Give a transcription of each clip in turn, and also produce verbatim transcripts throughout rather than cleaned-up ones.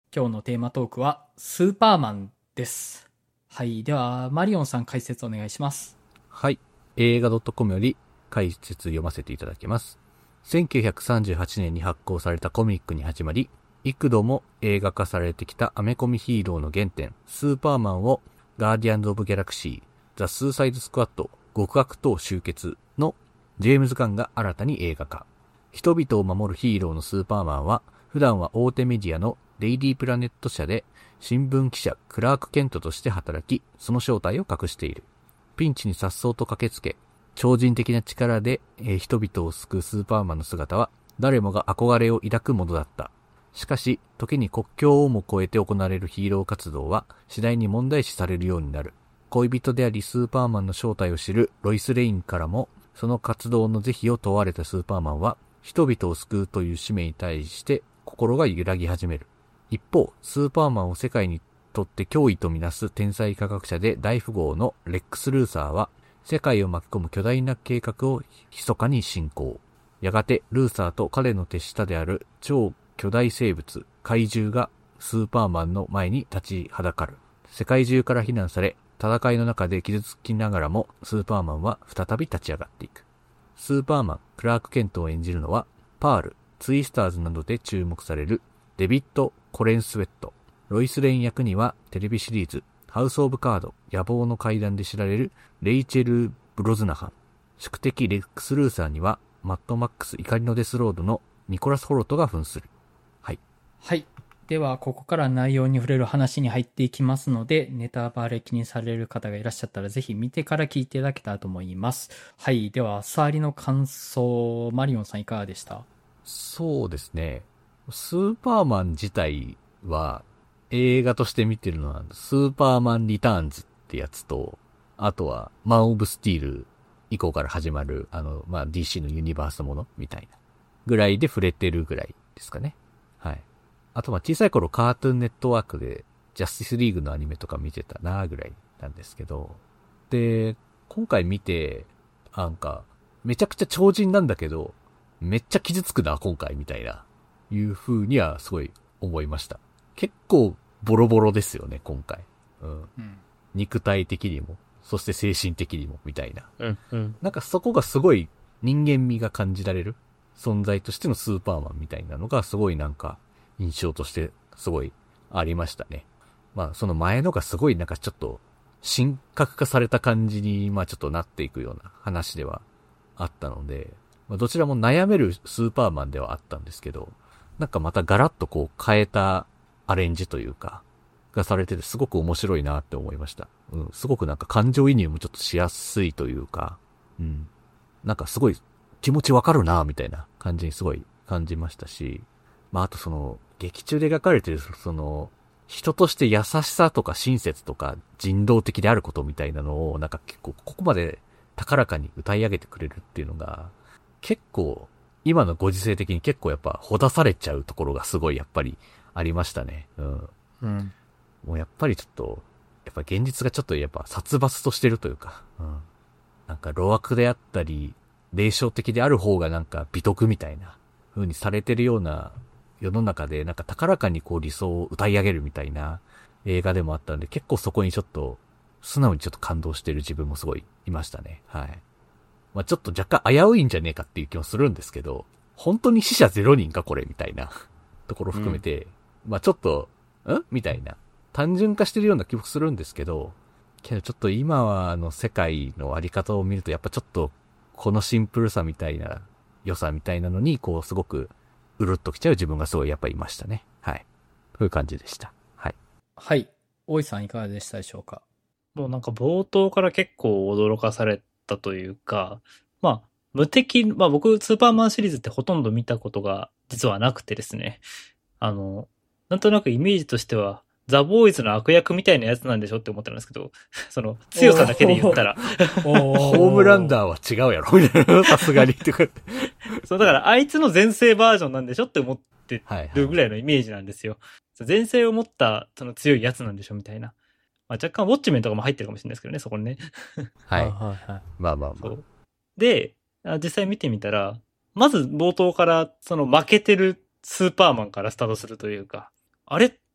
今日のテーマトークはスーパーマンです。はい。では、マリオンさん解説お願いします。 はい。映画 .com より解説読ませていただきます。せんきゅうひゃくさんじゅうはちねんに発行されたコミックに始まり、幾度も映画化されてきたアメコミヒーローの原点、スーパーマンをガーディアンズ・オブ・ギャラクシー、ザ・スーサイド・スクワット、極悪党集結のジェームズ・ガンが新たに映画化。人々を守るヒーローのスーパーマンは、普段は大手メディアのデイリープラネット社で新聞記者クラーク・ケントとして働き、その正体を隠している。ピンチに颯爽と駆けつけ、超人的な力で、えー、人々を救うスーパーマンの姿は誰もが憧れを抱くものだった。しかし、時に国境をも越えて行われるヒーロー活動は次第に問題視されるようになる。恋人でありスーパーマンの正体を知るロイス・レインからも、その活動の是非を問われたスーパーマンは、人々を救うという使命に対して心が揺らぎ始める。一方、スーパーマンを世界にとって脅威とみなす天才科学者で大富豪のレックス・ルーサーは、世界を巻き込む巨大な計画を密かに進行。やがて、ルーサーと彼の手下である超巨大生物、怪獣がスーパーマンの前に立ちはだかる。世界中から非難され、戦いの中で傷つきながらも、スーパーマンは再び立ち上がっていく。スーパーマン、クラーク・ケントを演じるのは、パール、ツイスターズなどで注目されるデビッド・コレンスウェット。ロイス・レイン役にはテレビシリーズ、ハウス・オブ・カード、野望の階段で知られるレイチェル・ブロズナハン。宿敵レックス・ルーサーには、マッドマックス怒りのデスロードのニコラス・ホロトが扮する。はい。 はい。では、ここから内容に触れる話に入っていきますので、ネタバレ気にされる方がいらっしゃったら、ぜひ見てから聞いていただけたらと思います。はい。では、サーリの感想、マリオンさんいかがでした？ そうですね。スーパーマン自体は、映画として見てるのは、スーパーマンリターンズってやつと、あとは、マン・オブ・スティール以降から始まる、あの、まあ、ディーシー のユニバースものみたいな、ぐらいで触れてるぐらいですかね。はい。あと、ま、小さい頃カートゥーンネットワークで、ジャスティスリーグのアニメとか見てたなぐらいなんですけど、で、今回見て、なんか、めちゃくちゃ超人なんだけど、めっちゃ傷つくな、今回、みたいな、いう風にはすごい思いました。結構、ボロボロですよね、今回。うん。うん、肉体的にも、そして精神的にも、みたいな。 うんうん。 なんかそこがすごい人間味が感じられる存在としてのスーパーマンみたいなのがすごいなんか印象としてすごいありましたね。まあその前のがすごいなんかちょっと神格化された感じにまあちょっとなっていくような話ではあったので、まあ、どちらも悩めるスーパーマンではあったんですけど、なんかまたガラッとこう変えたアレンジというかがされててすごく面白いなって思いました。うん、すごくなんか感情移入もちょっとしやすいというか、うん、なんかすごい気持ちわかるなみたいな感じにすごい感じましたし、まああとその劇中で描かれてるその人として優しさとか親切とか人道的であることみたいなのをなんか結構ここまで高らかに歌い上げてくれるっていうのが結構今のご時世的に結構やっぱほだされちゃうところがすごいやっぱりありましたね。うん。 うん。 もうやっぱりちょっとやっぱ現実がちょっとやっぱ殺伐としてるというか、うん。なんか路悪であったり霊障的である方がなんか美徳みたいな風にされてるような世の中でなんか高らかにこう理想を歌い上げるみたいな映画でもあったので、結構そこにちょっと素直にちょっと感動してる自分もすごいいましたね。はい。まあちょっと若干危ういんじゃねえかっていう気もするんですけど、本当に死者ゼロ人かこれみたいなところ含めて、うん、まあちょっとんみたいな単純化してるような気もするんですけど、けどちょっと今はあの世界のあり方を見るとやっぱちょっとこのシンプルさみたいな良さみたいなのにこうすごくうるっときちゃう自分がすごいやっぱいましたね。はい。という感じでした。はい。 はい。大井さんいかがでしたでしょうか？ もうなんか冒頭から結構驚かされたというか、まあ無敵、まあ僕スーパーマンシリーズってほとんど見たことが実はなくてですね。あの、なんとなくイメージとしてはザ・ボーイズの悪役みたいなやつなんでしょって思ってたんですけど、その強さだけで言ったら。 ホームランダーは違うやろみたいな。さすがにってそう、だからあいつの前世バージョンなんでしょって思ってるぐらいのイメージなんですよ。はいはい、前世を持ったその強いやつなんでしょみたいな。まあ、若干ウォッチメンとかも入ってるかもしれないですけどね、そこにね。 はい。はいはいはい。まあまあまあ。 で、実際見てみたら、まず冒頭からその負けてるスーパーマンからスタートするというか、あれ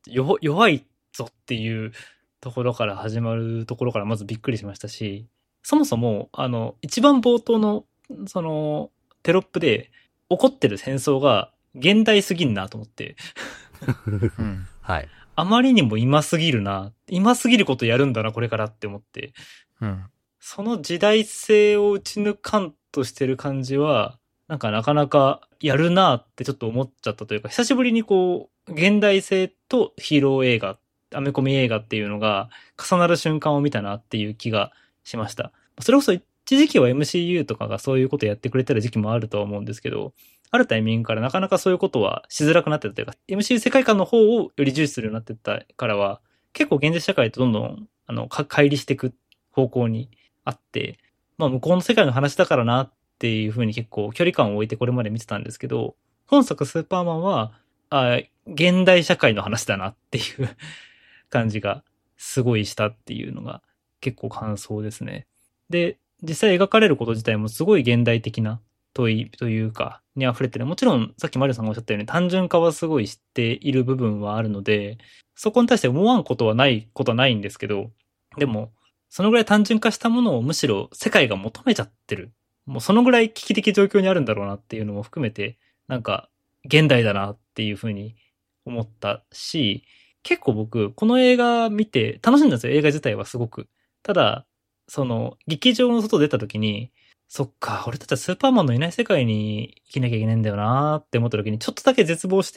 弱弱いぞっていうところから始まるところからまずびっくりしましたし、そもそも、あの、一番冒頭の、その、テロップで起こってる戦争が現代すぎんなと思って。 うん、 はい。 あまりにも今すぎるな。今すぎることやるんだな、これからって思って。 うん、 その時代性を打ち抜かんとしてる感じは、なんかなかなかやるなってちょっと思っちゃったというか、久しぶりにこう、現代性とヒーロー映画、アメコミ映画っていうのが重なる瞬間を見たなっていう気がしました。それこそ一時期は エムシーユー とかがそういうことやってくれてる時期もあるとは思うんですけど、あるタイミングからなかなかそういうことはしづらくなってたというか、エムシーユー 世界観の方をより重視するようになってったからは、結構現実社会とどんどん、あの、か乖離していく方向にあって、まあ向こうの世界の話だからなっていう風に結構距離感を置いてこれまで見てたんですけど、本作スーパーマンは、あ現代社会の話だなっていう感じがすごいしたっていうのが結構感想ですね。で、実際描かれること自体もすごい現代的な問いというか、に溢れてる。もちろん、さっきマリオさんがおっしゃったように単純化はすごい知っている部分はあるので、そこに対して思わんことはないことはないんですけど、でも、そのぐらい単純化したものをむしろ世界が求めちゃってる。もうそのぐらい危機的状況にあるんだろうなっていうのも含めて、なんか、現代だなっていうふうに思ったし、結構僕、この映画見て楽しんだんですよ、映画自体はすごく。ただ、その、劇場の外出た時に、そっか、俺たちはスーパーマンのいない世界に生きなきゃいけないんだよなーって思った時に、ちょっとだけ絶望して、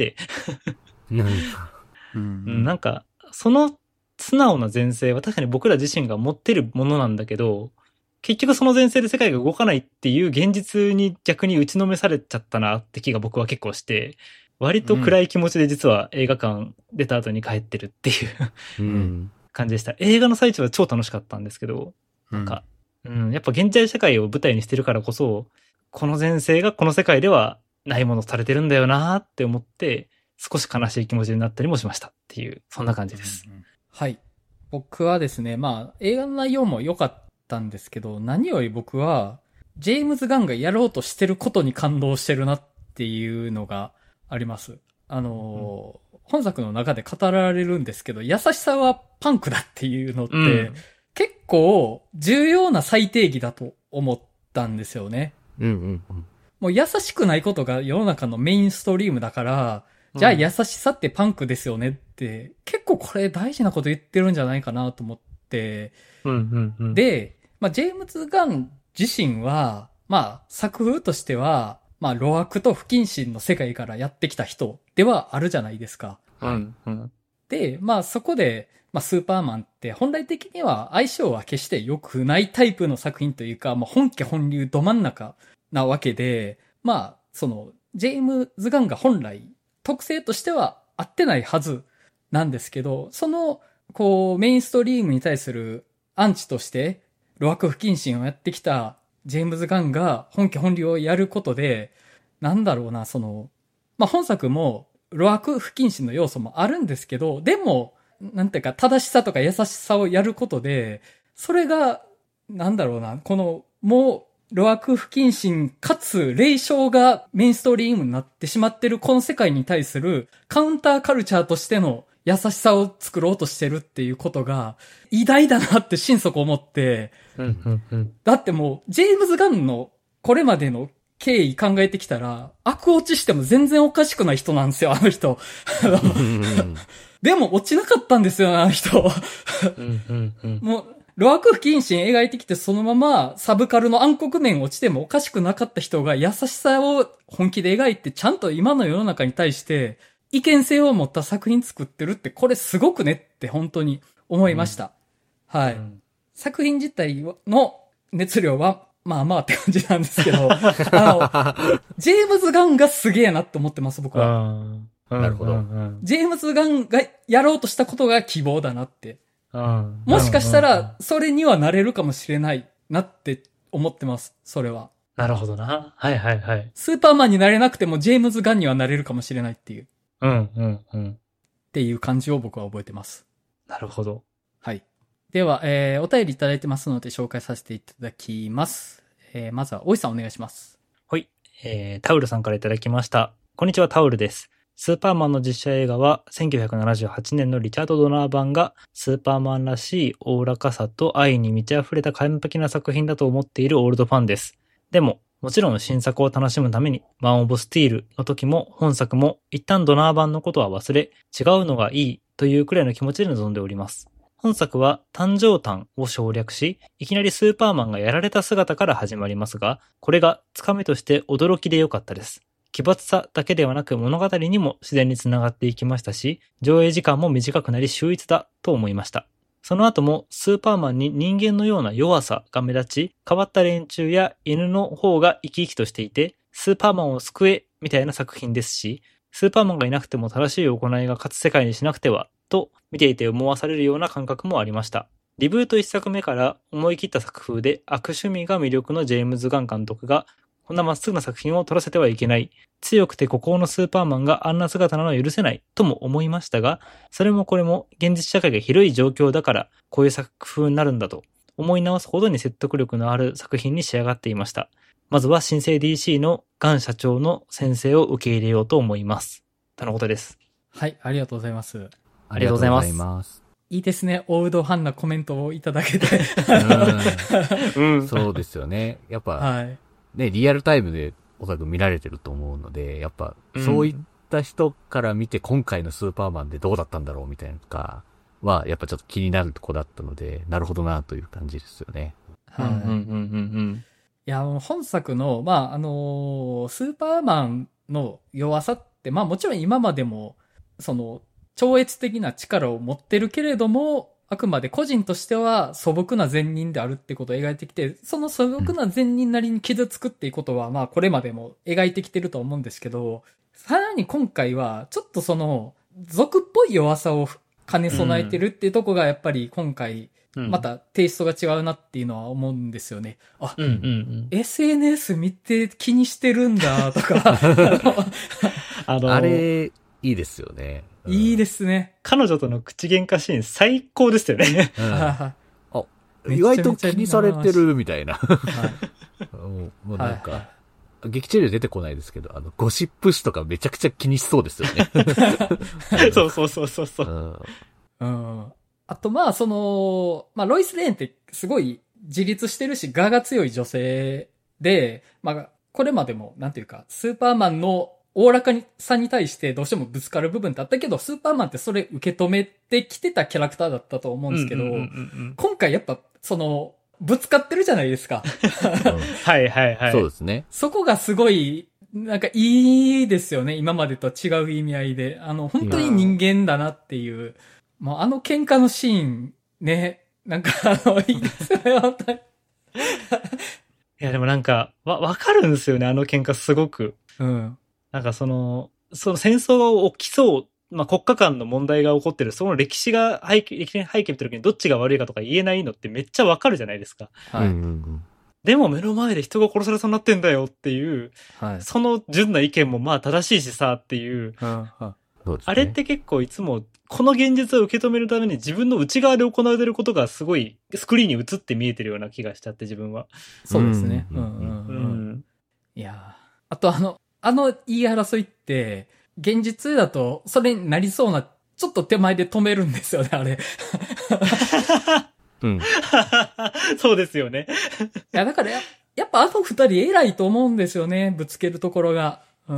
ううん、なんか、その素直な前世は確かに僕ら自身が持ってるものなんだけど、結局その前世で世界が動かないっていう現実に逆に打ちのめされちゃったなって気が僕は結構して、割と暗い気持ちで実は映画館出た後に帰ってるっていううん、 感じでした。映画の最中は超楽しかったんですけど、なんか、うん、やっぱ現在社会を舞台にしてるからこそ、この前世がこの世界ではないものされてるんだよなーって思って、少し悲しい気持ちになったりもしましたっていう、そんな感じです。 うんうん、はい。僕はですね、まあ、映画の内容も良かったんですけど、何より僕は、ジェームズ・ガンがやろうとしてることに感動してるなっていうのがあります。あの、うん、本作の中で語られるんですけど、優しさはパンクだっていうのって、うん、結構重要な再定義だと思ったんですよね。 うんうんうん、 もう優しくないことが世の中のメインストリームだから、じゃあ優しさってパンクですよねって、結構これ大事なこと言ってるんじゃないかなと思って、 うんうんうん、 で、まあ、ジェームズ・ガン自身は、まあ、作風としては、まあ、路悪と不謹慎の世界からやってきた人ではあるじゃないですか。 うんうん、 で、まあ、そこで、まあ、スーパーマンって本来的には相性は決して良くないタイプの作品というか、まあ、本家本流ど真ん中なわけで、まあ、その、ジェームズ・ガンが本来、特性としては合ってないはずなんですけど、その、こう、メインストリームに対するアンチとして、路悪不謹慎をやってきたジェームズ・ガンが本家本流をやることで、なんだろうな、その、まあ、本作も路悪不謹慎の要素もあるんですけど、でも、なんていうか、正しさとか優しさをやることで、それが、なんだろうな、この、もう、路悪不謹慎かつ霊障がメインストリームになってしまってるこの世界に対するカウンターカルチャーとしての優しさを作ろうとしてるっていうことが偉大だなって心底思って、 うんうんうん、 だってもうジェームズ・ガンのこれまでの経緯考えてきたら悪落ちしても全然おかしくない人なんですよ、あの人。でも落ちなかったんですよ、あの人。 うんうんうん、 もう路悪不謹慎描いてきてそのままサブカルの暗黒面落ちてもおかしくなかった人が優しさを本気で描いてちゃんと今の世の中に対して意見性を持った作品作ってるってこれすごくねって本当に思いました。うん、はい、うん。作品自体の熱量はまあまあって感じなんですけど、あの、ジェームズ・ガンがすげえなって思ってます、僕は。 なるほど。 ジェームズ・ガンがやろうとしたことが希望だなって。もしかしたら、それにはなれるかもしれないなって思ってます、それは。 なるほどな。はいはいはい。 スーパーマンになれなくても、ジェームズ・ガンにはなれるかもしれないっていう。 うんうんうん。 っていう感じを僕は覚えてます。 なるほど。 はい。では、えー、お便りいただいてますので紹介させていただきます。えー、まずは、おいさんお願いします。 はい。えー、タウルさんからいただきました。こんにちは、タウルです。 スーパーマンの実写映画はせんきゅうひゃくななじゅうはちねんのリチャード・ドナー版がスーパーマンらしいおおらかさと愛に満ち溢れた完璧な作品だと思っているオールドファンです。でも、もちろん新作を楽しむためにマン・オブ・スティールの時も本作も一旦ドナー版のことは忘れ、違うのがいいというくらいの気持ちで臨んでおります。本作は誕生誕を省略し、いきなりスーパーマンがやられた姿から始まりますが、これがつかみとして驚きで良かったです。奇抜さだけではなく物語にも自然につながっていきましたし、上映時間も短くなり秀逸だと思いました。その後もスーパーマンに人間のような弱さが目立ち、変わった連中や犬の方が生き生きとしていて、スーパーマンを救えみたいな作品ですし、スーパーマンがいなくても正しい行いが勝つ世界にしなくては、と見ていて思わされるような感覚もありました。リブート一作目から思い切った作風で悪趣味が魅力のジェームズ・ガン監督が、こんなまっすぐな作品を撮らせてはいけない、強くて孤高のスーパーマンがあんな姿なのは許せないとも思いましたが、それもこれも現実社会が広い状況だからこういう作風になるんだと思い直すほどに説得力のある作品に仕上がっていました。まずは新生 ディーシー のガン社長の宣誓を受け入れようと思います。とのことです。 はい、ありがとうございます。 ありがとうございます。 ますいいですね。オールドファンなコメントをいただけて。 うん、そうですよね。やっぱ、はい、ね、リアルタイムでおそらく見られてると思うので、やっぱ、そういった人から見て今回のスーパーマンでどうだったんだろうみたいなのとかは、やっぱちょっと気になるとこだったので、なるほどなという感じですよね。 はい。うんうんうんうん。いや、本作の、まあ、あのー、スーパーマンの弱さって、まあもちろん今までも、その、超越的な力を持ってるけれども、あくまで個人としては素朴な善人であるってことを描いてきて、その素朴な善人なりに傷つくっていうことは、まあこれまでも描いてきてると思うんですけど、さらに今回はちょっとその俗っぽい弱さを兼ね備えてるっていうとこがやっぱり今回、またテイストが違うなっていうのは思うんですよね。あ、 うんうんうん、 エスエヌエス 見て気にしてるんだとか。 あの、あれ、いいですよね。 うん、いいですね。 彼女との口喧嘩シーン最高ですよね。 うん、あ、意外と気にされてるみたいな。はい、もうなんか、はい、劇中で出てこないですけど、あの、ゴシップ誌とかめちゃくちゃ気にしそうですよね。 そうそうそうそうそう。 うん。あとまあ、その、まあ、ロイス・レーンってすごい自立してるし、我が強い女性で、まあ、これまでも、なんていうか、スーパーマンのおおらかさに対してどうしてもぶつかる部分ってあったけど、スーパーマンってそれ受け止めてきてたキャラクターだったと思うんですけど、今回やっぱ、その、ぶつかってるじゃないですか。 はいはいはい。 そうですね。 そこがすごい、なんかいいですよね。今までとは違う意味合いで。あの、本当に人間だなっていう。もうあの喧嘩のシーン、ね。なんかあの、いいですよね、本当に。いやでもなんか、わ、わかるんですよね、あの喧嘩すごく。 うん。 なんかその、その戦争が起きそう、まあ、国家間の問題が起こってる、その歴史が背景、歴史背景見た時にどっちが悪いかとか言えないのってめっちゃわかるじゃないですか。 はい。うんうんうん、 でも目の前で人が殺されそうになってんだよっていう、 はい、 その純な意見もまあ正しいしさっていう、 うんうんね、あれって結構いつもこの現実を受け止めるために自分の内側で行われてることがすごいスクリーンに映って見えてるような気がしちゃって自分は。 そうですね。うんうんうん。 うん、 いやあとあの、あの言い争いって、現実だとそれになりそうな、ちょっと手前で止めるんですよね、あれ。 うん、そうですよね。 いや、だからや、やっぱあの二人偉いと思うんですよね、ぶつけるところが。うん。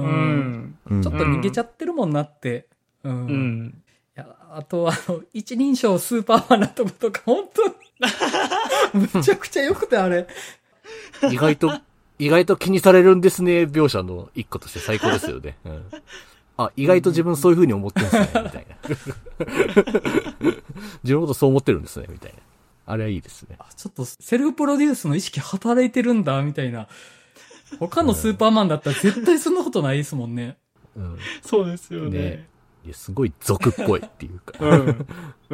うん、ちょっと逃げちゃってるもんなって。うん。うん、いや、あとあの、一人称スーパーマンなとことか、本当に、むちゃくちゃ良くて、あれ。 意外と、意外と気にされるんですね、描写の一個として最高ですよね。うん、あ、意外と自分そういう風に思ってるんですね、みたいな。自分のことそう思ってるんですね、みたいな。あれはいいですね。 ちょっとセルフプロデュースの意識働いてるんだ、みたいな。他のスーパーマンだったら絶対そんなことないですもんね。 うん、そうですよね。ね、 いや、すごい俗っぽいっていうか。 うん。うん。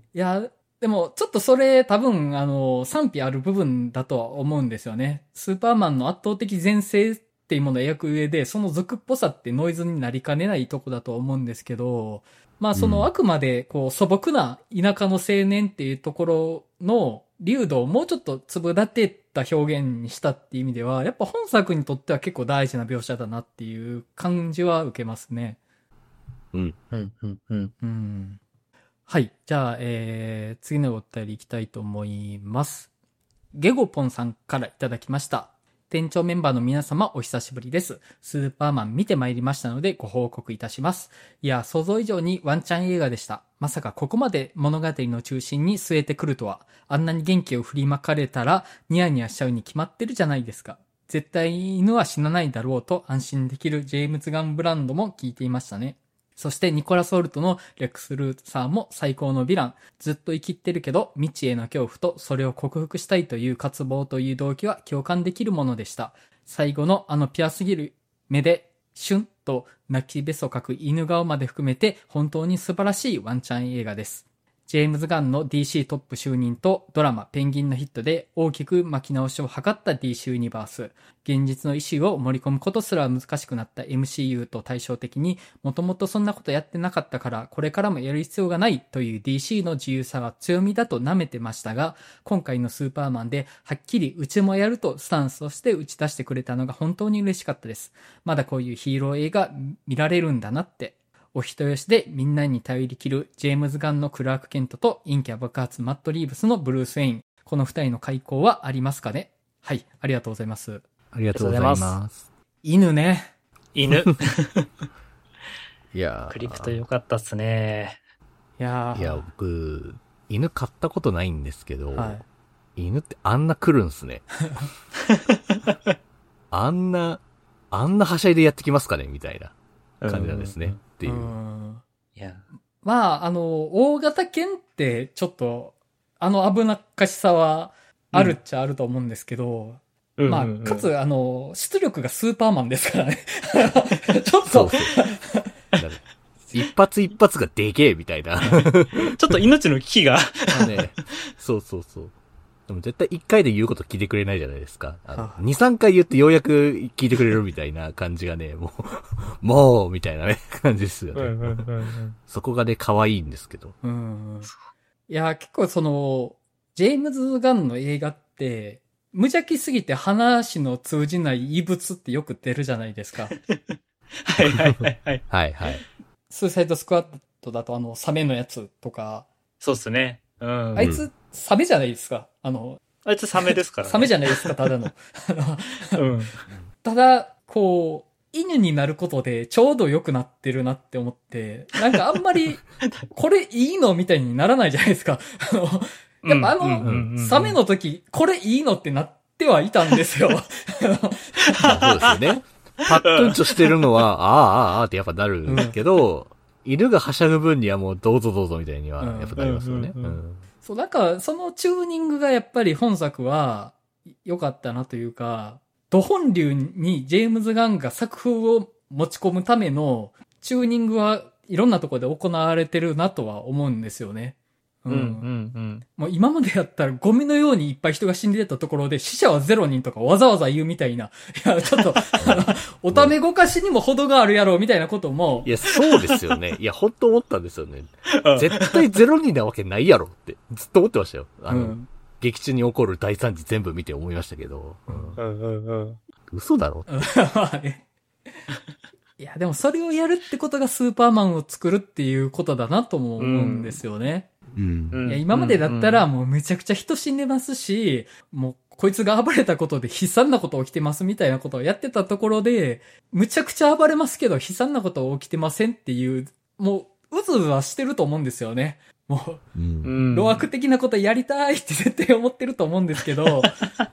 いや、でもちょっとそれ多分あの賛否ある部分だとは思うんですよね。スーパーマンの圧倒的全盛っていうものを描く上で、その俗っぽさってノイズになりかねないとこだと思うんですけど、まあそのあくまでこう素朴な田舎の青年っていうところの流度をもうちょっと粒立てた表現にしたっていう意味では、やっぱ本作にとっては結構大事な描写だなっていう感じは受けますね。 うん。 うん、うん、うん。 うん。はい。じゃあ、えー、次のお便りいきたいと思います。ゲゴポンさんからいただきました。店長メンバーの皆様お久しぶりです。スーパーマン見てまいりましたのでご報告いたします。いや、想像以上にワンチャン映画でした。まさかここまで物語の中心に据えてくるとは。あんなに元気を振りまかれたらニヤニヤしちゃうに決まってるじゃないですか。絶対犬は死なないだろうと安心できるジェームズ・ガンブランドも聞いていましたね。そしてニコラス・ホルトのレックス・ルーサーも最高のヴィラン。ずっと生きってるけど未知への恐怖とそれを克服したいという渇望という動機は共感できるものでした。最後のあのピュアすぎる目でシュンと泣きべそかく犬顔まで含めて本当に素晴らしいワンチャン映画です。ジェームズ・ガンの ディーシー トップ就任とドラマペンギンのヒットで大きく巻き直しを図った ディーシー ユニバース。現実の意思を盛り込むことすら難しくなった エムシーユー と対照的にもともとそんなことやってなかったからこれからもやる必要がないという ディーシー の自由さは強みだと舐めてましたが、今回のスーパーマンではっきりうちもやるとスタンスとして打ち出してくれたのが本当に嬉しかったです。まだこういうヒーロー映画見られるんだなって。お人よしでみんなに頼りきるジェームズ・ガンのクラーク・ケントと陰キャ爆発マット・リーブスのブルース・ウェイン。この二人の開口はありますかね。はい、ありがとうございます。 ありがとうございます。 ます犬ね。 犬。 いやークリプト良かったっすね。 いやー。 いや、僕、犬飼ったことないんですけど、 はい、 犬ってあんな来るんすね。あんな、あんなはしゃいでやってきますかねみたいな感じなんですね。っていう。 うんいや。 まあ、あの、大型犬ってちょっと、あの危なっかしさはあるっちゃあると思うんですけど、 うん、 まあ、 うんうんうん、 かつ、あの、出力がスーパーマンですからね。ちょっとそうそう。一発一発がでけえみたいな。 ちょっと命の危機が。 ね、そうそうそう。でも絶対一回で言うこと聞いてくれないじゃないですか。あの、二三回言ってようやく聞いてくれるみたいな感じがね、もう、もう、みたいなね、感じですよね。 うんうんうんうん、 そこがね、可愛いんですけど。 うん。いや、結構その、ジェームズ・ガンの映画って、無邪気すぎて話の通じない異物ってよく出るじゃないですか。 はいはいはいはい。 はいはい。 スーサイドスクワットだとあの、サメのやつとか。 そうっすね。うん。 あいつ、サメじゃないですか。あの、 あいつサメですからね。 サメじゃないですか、ただの。 うん。 ただ、こう、犬になることでちょうど良くなってるなって思って、なんかあんまり、これいいのみたいにならないじゃないですか。あの、やっぱあの、 うんうんうんうん、 サメの時、これいいのってなってはいたんですよ。 そうですよね。パッとんちょしてるのは、ああ、ああ、ああってやっぱなるけど、うん、犬がはしゃぐ分にはもうどうぞどうぞみたいにはやっぱなりますよね。 そう、なんかそのチューニングがやっぱり本作は良かったなというか、ド本流にジェームズ・ガンが作風を持ち込むためのチューニングはいろんなところで行われてるなとは思うんですよね。 うん。うんうんうん。 もう今までやったらゴミのようにいっぱい人が死んでたところで死者はゼロ人とかわざわざ言うみたいな。いや、ちょっと、おためごかしにも程があるやろみたいなことも。 いや、そうですよね。いや、ほんと思ったんですよね。絶対ゼロ人なわけないやろってずっと思ってましたよ。あの、うん、劇中に起こる大惨事全部見て思いましたけど。うん、うんうんうん。嘘だろまあね。いや、でもそれをやるってことがスーパーマンを作るっていうことだなとも思うんですよね。 うん。 いや、今までだったらもうめちゃくちゃ人死んでますし、もうこいつが暴れたことで悲惨なこと起きてますみたいなことをやってたところで、むちゃくちゃ暴れますけど悲惨なこと起きてませんっていう、もううずうずはしてると思うんですよね。もう、うん、老悪的なことやりたいって絶対思ってると思うんですけど、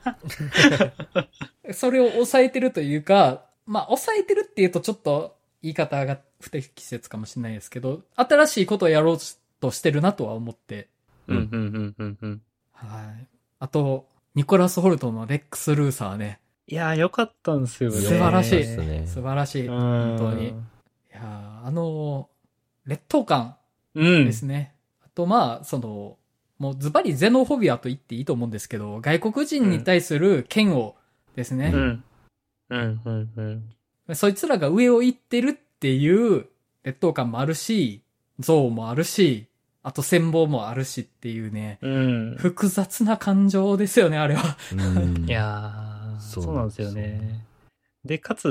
それを抑えてるというか、まあ抑えてるっていうとちょっと言い方が不適切かもしれないですけど、新しいことをやろうとしてるなとは思って。 うん、うん、うん、うん、うん。 はい。あと、ニコラス・ホルトのレックス・ルーサーね。 いやー、よかったんですよね。 素晴らしい。 ね、 素晴らしい。本当に。いやー、あの、劣等感ですね。うん、あと、まあ、その、もうズバリゼノフォビアと言っていいと思うんですけど、外国人に対する嫌悪ですね。 うん。うん、うん、 うん。そいつらが上を行ってるっていう劣等感もあるし、憎悪もあるし、あと羨望もあるしっていうね、 うん、 複雑な感情ですよね、あれは。 うん、いやー、そうなんですよね。で、かつ、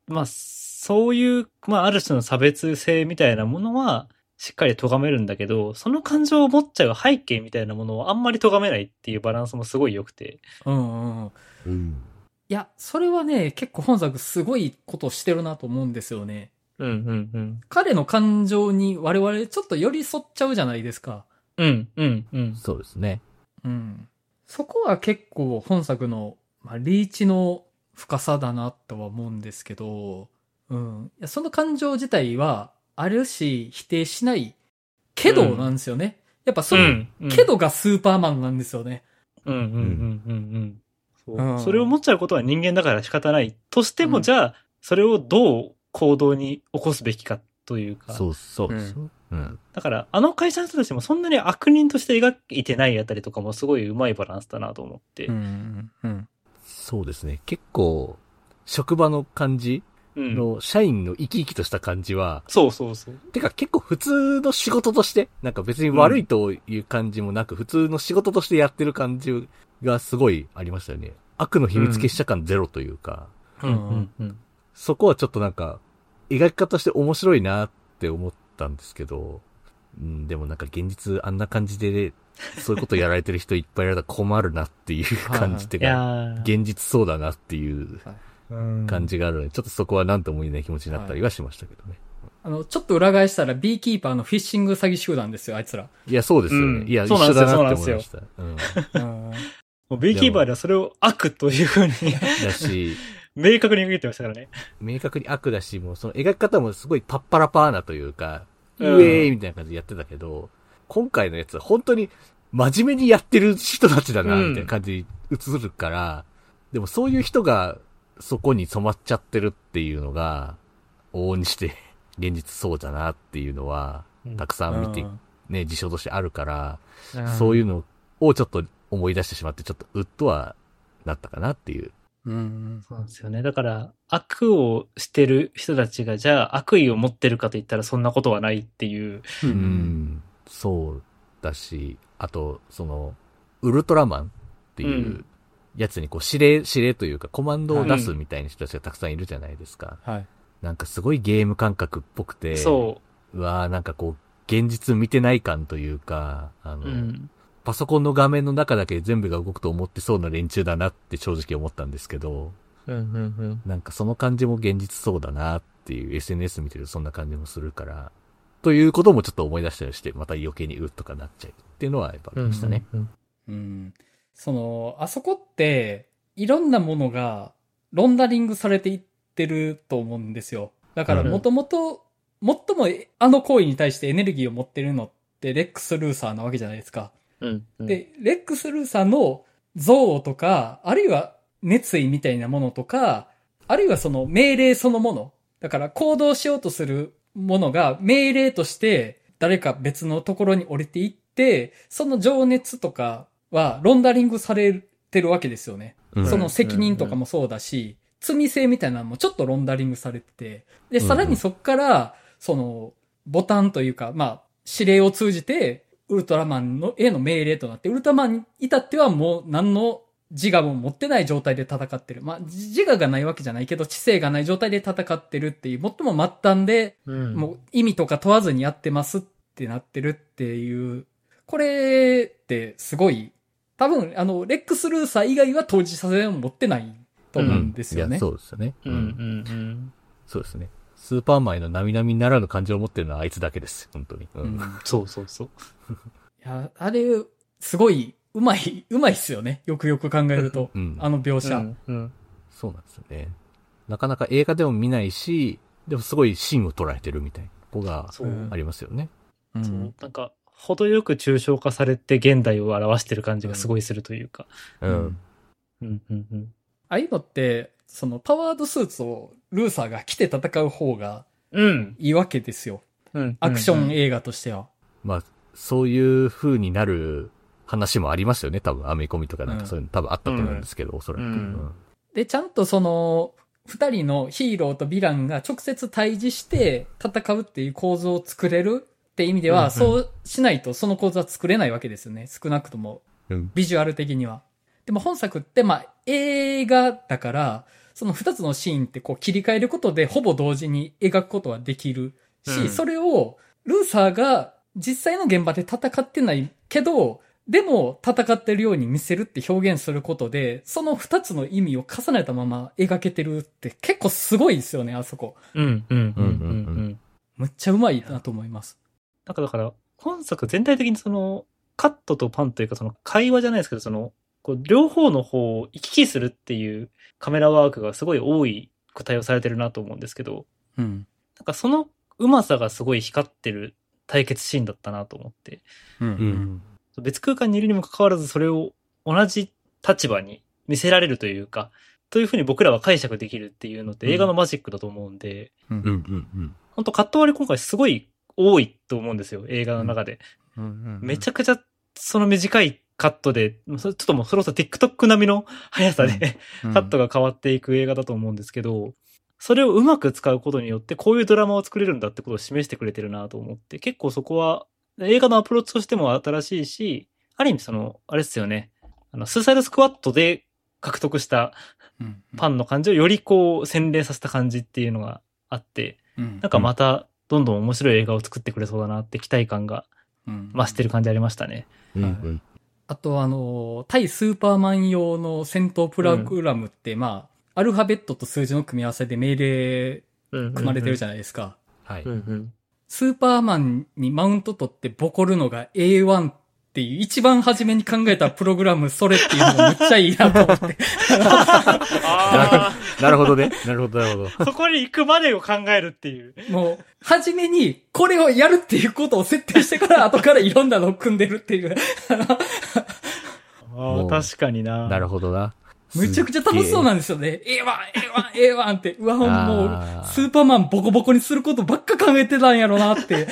まあ、そういう、まあ、ある種の差別性みたいなものは、しっかり咎めるんだけど、その感情を持っちゃう背景みたいなものをあんまり咎めないっていうバランスもすごい良くて。 うんうん。 うん。 いや、それはね、結構本作すごいことしてるなと思うんですよね。 うんうんうん。 彼の感情に我々ちょっと寄り添っちゃうじゃないですか。 うんうんうん。 そうですね。 うん。そこは結構本作の、まあ、リーチの深さだなとは思うんですけど、うん。いやその感情自体はあるし否定しないけどなんですよね。やっぱその、 うんうんけどがスーパーマンなんですよね。 うんうんうんうんうん。そううんそれを持っちゃうことは人間だから仕方ないとしても、 うんじゃあ、それをどう行動に起こすべきかというか。 そうそうそう。うん。 だから、あの会社の人たちもそんなに悪人として描いてないあたりとかもすごい上手いバランスだなと思って。 うんうんそうですね。結構、職場の感じうん。 の、社員の生き生きとした感じは、 そうそうそう。 てか結構普通の仕事として、なんか別に悪いという感じもなく、普通の仕事としてやってる感じがすごいありましたよね。悪の秘密結社感ゼロというか、 うんうんうん。 そこはちょっとなんか、描き方として面白いなって思ったんですけど、うん、でもなんか現実あんな感じで、そういうことやられてる人いっぱいいられたら困るなっていう感じていやか、 ー現実そうだなっていううん感じがあるので、ちょっとそこは何とも言えない気持ちになったりはしましたけどね。 あの、ちょっと裏返したらビーキーパーのフィッシング詐欺集団ですよ、あいつら。 いや、そうですよね。 うんいや、一そうなんですよ緒だなって思いました。うん。 うんもうビーキーパーではそれを悪というふうにだし、 明確に描いてましたからね。 明確に悪だし、もうその描き方もすごいパッパラパーなというか、 ううんえーみたいな感じでやってたけど、今回のやつは本当に真面目にやってる人たちだな、 うんみたいな感じに映るから、でもそういう人がそこに染まっちゃってるっていうのが、往々にして現実そうだなっていうのは、たくさん見て、ね、事象としてあるから、そういうのをちょっと思い出してしまって、ちょっとうっとはなったかなっていう。 うんそうなんですよね。だから、悪をしてる人たちが、じゃあ悪意を持ってるかと言ったらそんなことはないっていう。 ううんん、そうだし、あと、その、ウルトラマンっていうやつにこう指令、指令というかコマンドを出すみたいな人たちがたくさんいるじゃないですか。 はい。 なんかすごいゲーム感覚っぽくて、 そうわーなんかこう、現実見てない感というか、あの、 う。うん。 パソコンの画面の中だけで全部が動くと思ってそうな連中だなって正直思ったんですけど、 うんうんうん。 なんかその感じも現実そうだなっていう エスエヌエス 見てるとそんな感じもするから、ということもちょっと思い出したりして、また余計にうっとかなっちゃうっていうのはやっぱありましたね。 うんうん。その、あそこって、いろんなものがロンダリングされていってると思うんですよ。だからうんもともと、最もあの行為に対してエネルギーを持ってるのってレックス・ルーサーなわけじゃないですか。 うんうん。 で、レックス・ルーサーの憎悪とか、あるいは熱意みたいなものとか、あるいはその命令そのもの。だから行動しようとするものが命令として誰か別のところに降りていって、その情熱とかはロンダリングされてるわけですよね。 うんその責任とかもそうだし、罪性みたいなのもちょっとロンダリングされてて、で、さらにそっから、その、ボタンというか、まあ、指令を通じて、ウルトラマンのへの命令となって、ウルトラマンに至ってはもう何の自我も持ってない状態で戦ってる。まあ、自我がないわけじゃないけど、知性がない状態で戦ってるっていう、最も末端で、 うん、 もう意味とか問わずにやってますってなってるっていう、これってすごい、多分、あの、レックス・ルーサー以外は当事者性を持ってないと思うんですよね。 いや、そうですよね。 うんうんうん。 そうですね。スーパーマンへの並々ならぬ感情を持ってるのはあいつだけです。本当に。うん。 うんそうそうそう。 いや、あれ、すごい、うまい、うまいっすよね。よくよく考えると。 うんあの描写。 うんうん。 そうなんですよね。なかなか映画でも見ないし、でもすごい芯を捉えてるみたいなとこがそう。 うんありますよね。 うんそう。なんか、程よく抽象化されて現代を表してる感じがすごいするというか。 うん。 うんうんうんうん。 ああいうのって、そのパワードスーツをルーサーが着て戦う方がうん。 いいわけですよ。 うん。 アクションうん映画としては。 まあ、そういう風になる話もありますよね。多分、アメコミとかなんかそういうの多分あったと思うんですけど、おそらく。 うんうんで、ちゃんとその、二人のヒーローとヴィランが直接対峙して戦うっていう構造を作れるって意味では、 うんうんそうしないとその構造は作れないわけですよね。少なくとも。 うん。 ビジュアル的には。でも本作って、まあ、映画だから、 その二つのシーンってこう切り替えることでほぼ同時に描くことはできるし、 うんそれをルーサーが実際の現場で戦ってないけど、でも戦ってるように見せるって表現することで、その二つの意味を重ねたまま描けてるって結構すごいですよね、あそこ。 うんうんうんうんうんうんううん。 むっちゃうまいなと思います。 なんかだから、本作全体的にその、カットとパンというかその会話じゃないですけど、その、こう両方の方を行き来するっていうカメラワークがすごい多い対応されてるなと思うんですけど、 うん。 なんかそのうまさがすごい光ってる対決シーンだったなと思って、 うん。 うん。 別空間にいるにもかかわらずそれを同じ立場に見せられるというか、というふうに僕らは解釈できるっていうのって映画のマジックだと思うんで、 うん。 うんうんうん。 本当カット割り今回すごい多いと思うんですよ、映画の中で。 うん。 めちゃくちゃその短いカットで、それちょっともうそろそろ TikTok 並みの速さで、 うんカットが変わっていく映画だと思うんですけど、それをうまく使うことによってこういうドラマを作れるんだってことを示してくれてるなと思って、結構そこは映画のアプローチとしても新しいし、ある意味その、あれですよね、あの、スーサイドスクワットで獲得したうん。 パンの感じをよりこう洗練させた感じっていうのがあって、 うん。 なんかまたどんどん面白い映画を作ってくれそうだなって期待感がうん。 増してる感じありましたね。 うんうん。 あとあの、対スーパーマン用の戦闘プログラムって、まあ、アルファベットと数字の組み合わせで命令組まれてるじゃないですか。 はい。 うんうん。 スーパーマンにマウント取ってボコるのが エーワン っていう一番初めに考えたプログラムそれっていうのがめっちゃいいなと思って。 あなるほどね。なるほど、なるほど。 あ、そこに行くまでを考えるっていう。 もう、初めにこれをやるっていうことを設定してから後からいろんなのを組んでるっていう。 ああ、 もう確かにな。 なるほどな。 むちゃくちゃ楽しそうなんですよね。エーワン、エーワン、エーワン って。うわ、もうあ、ースーパーマンボコボコにすることばっか考えてたんやろなって。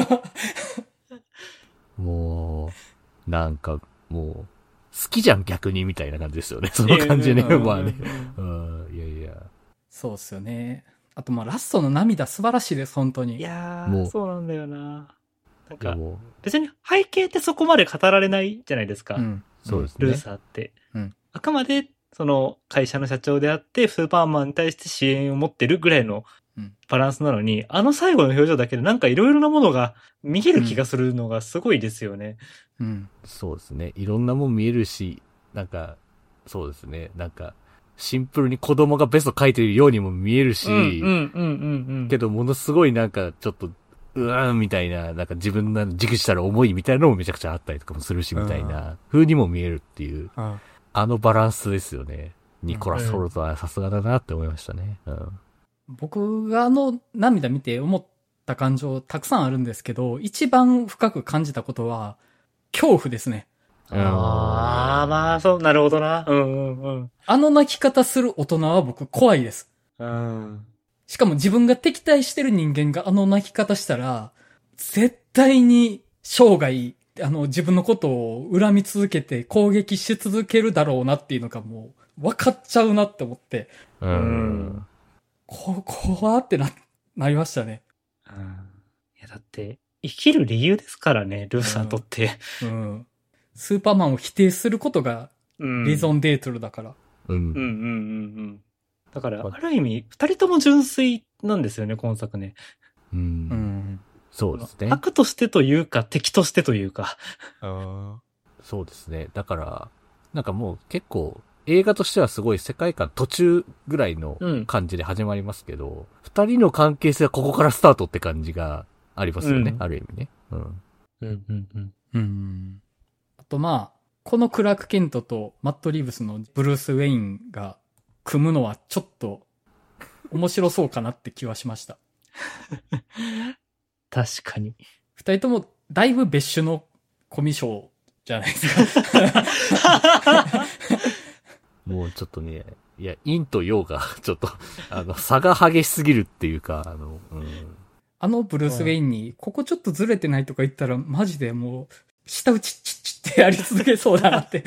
もう、なんか、もう、好きじゃん逆にみたいな感じですよね。その感じね。 うんまあね。うん、いやいや。 そうっすよね。あとまあラストの涙素晴らしいです、本当に。 いやー、 もうそうなんだよな。なんか、 でも、 別に背景ってそこまで語られないじゃないですか。 うん。 そうですルーね。 サーって。 うんあくまで、その会社の社長であって、スーパーマンに対して支援を持ってるぐらいのうんバランスなのに、あの最後の表情だけでなんかいろいろなものが見える気がするのがすごいですよね。 うん。 そうですね。いろんなもん見えるし、なんか、そうですね。なんか、シンプルに子供がベスト書いてるようにも見えるし、 うんうんうんうんうん。 けどものすごいなんかちょっと、うわーんみたいな、なんか自分のじくしたら思いみたいなのもめちゃくちゃあったりとかもするし、みたいな風にも見えるっていう、 ああのバランスですよね。ニコラス・ホルトはさすがだなって思いましたね。うん。 僕があの涙見て思った感情たくさんあるんですけど、一番深く感じたことは、恐怖ですね。 ああ、まあ、そう、なるほどな。うんうんうん。 あの泣き方する大人は僕怖いです。 うん。 しかも自分が敵対してる人間があの泣き方したら、絶対に生涯、あの自分のことを恨み続けて攻撃し続けるだろうなっていうのがもう分かっちゃうなって思って、 うん。 うんこ、怖ってな、なりましたね。 うん。いや、だって、生きる理由ですからね、ルーさんにとって。 うん。スーパーマンを否定することがうん。 リゾンデートルだから。 うん。 うんうんうんうん。だから、ある意味、二人とも純粋なんですよね、今作ね。 うん。 ん。 そうですね。 悪としてというか、敵としてというか。 そうですね。だから、なんかもう結構、映画としてはすごい世界観途中ぐらいの感じで始まりますけど、二、人の関係性はここからスタートって感じがありますよね。 うんある意味ね。うん。 うんうんうん。 うん。あとまあ、このクラーク・ケントとマット・リーブスのブルース・ウェインが組むのはちょっと面白そうかなって気はしました。 確かに。 二人ともだいぶ別種のコミュ障じゃないですか。 もうちょっとね、いや、陰と陽が、ちょっと、あの、差が激しすぎるっていうか、あの、うん。 あのブルース・ウェインに、ここちょっとずれてないとか言ったら、マジでもう、下打ちチッチッってやり続けそうだなって。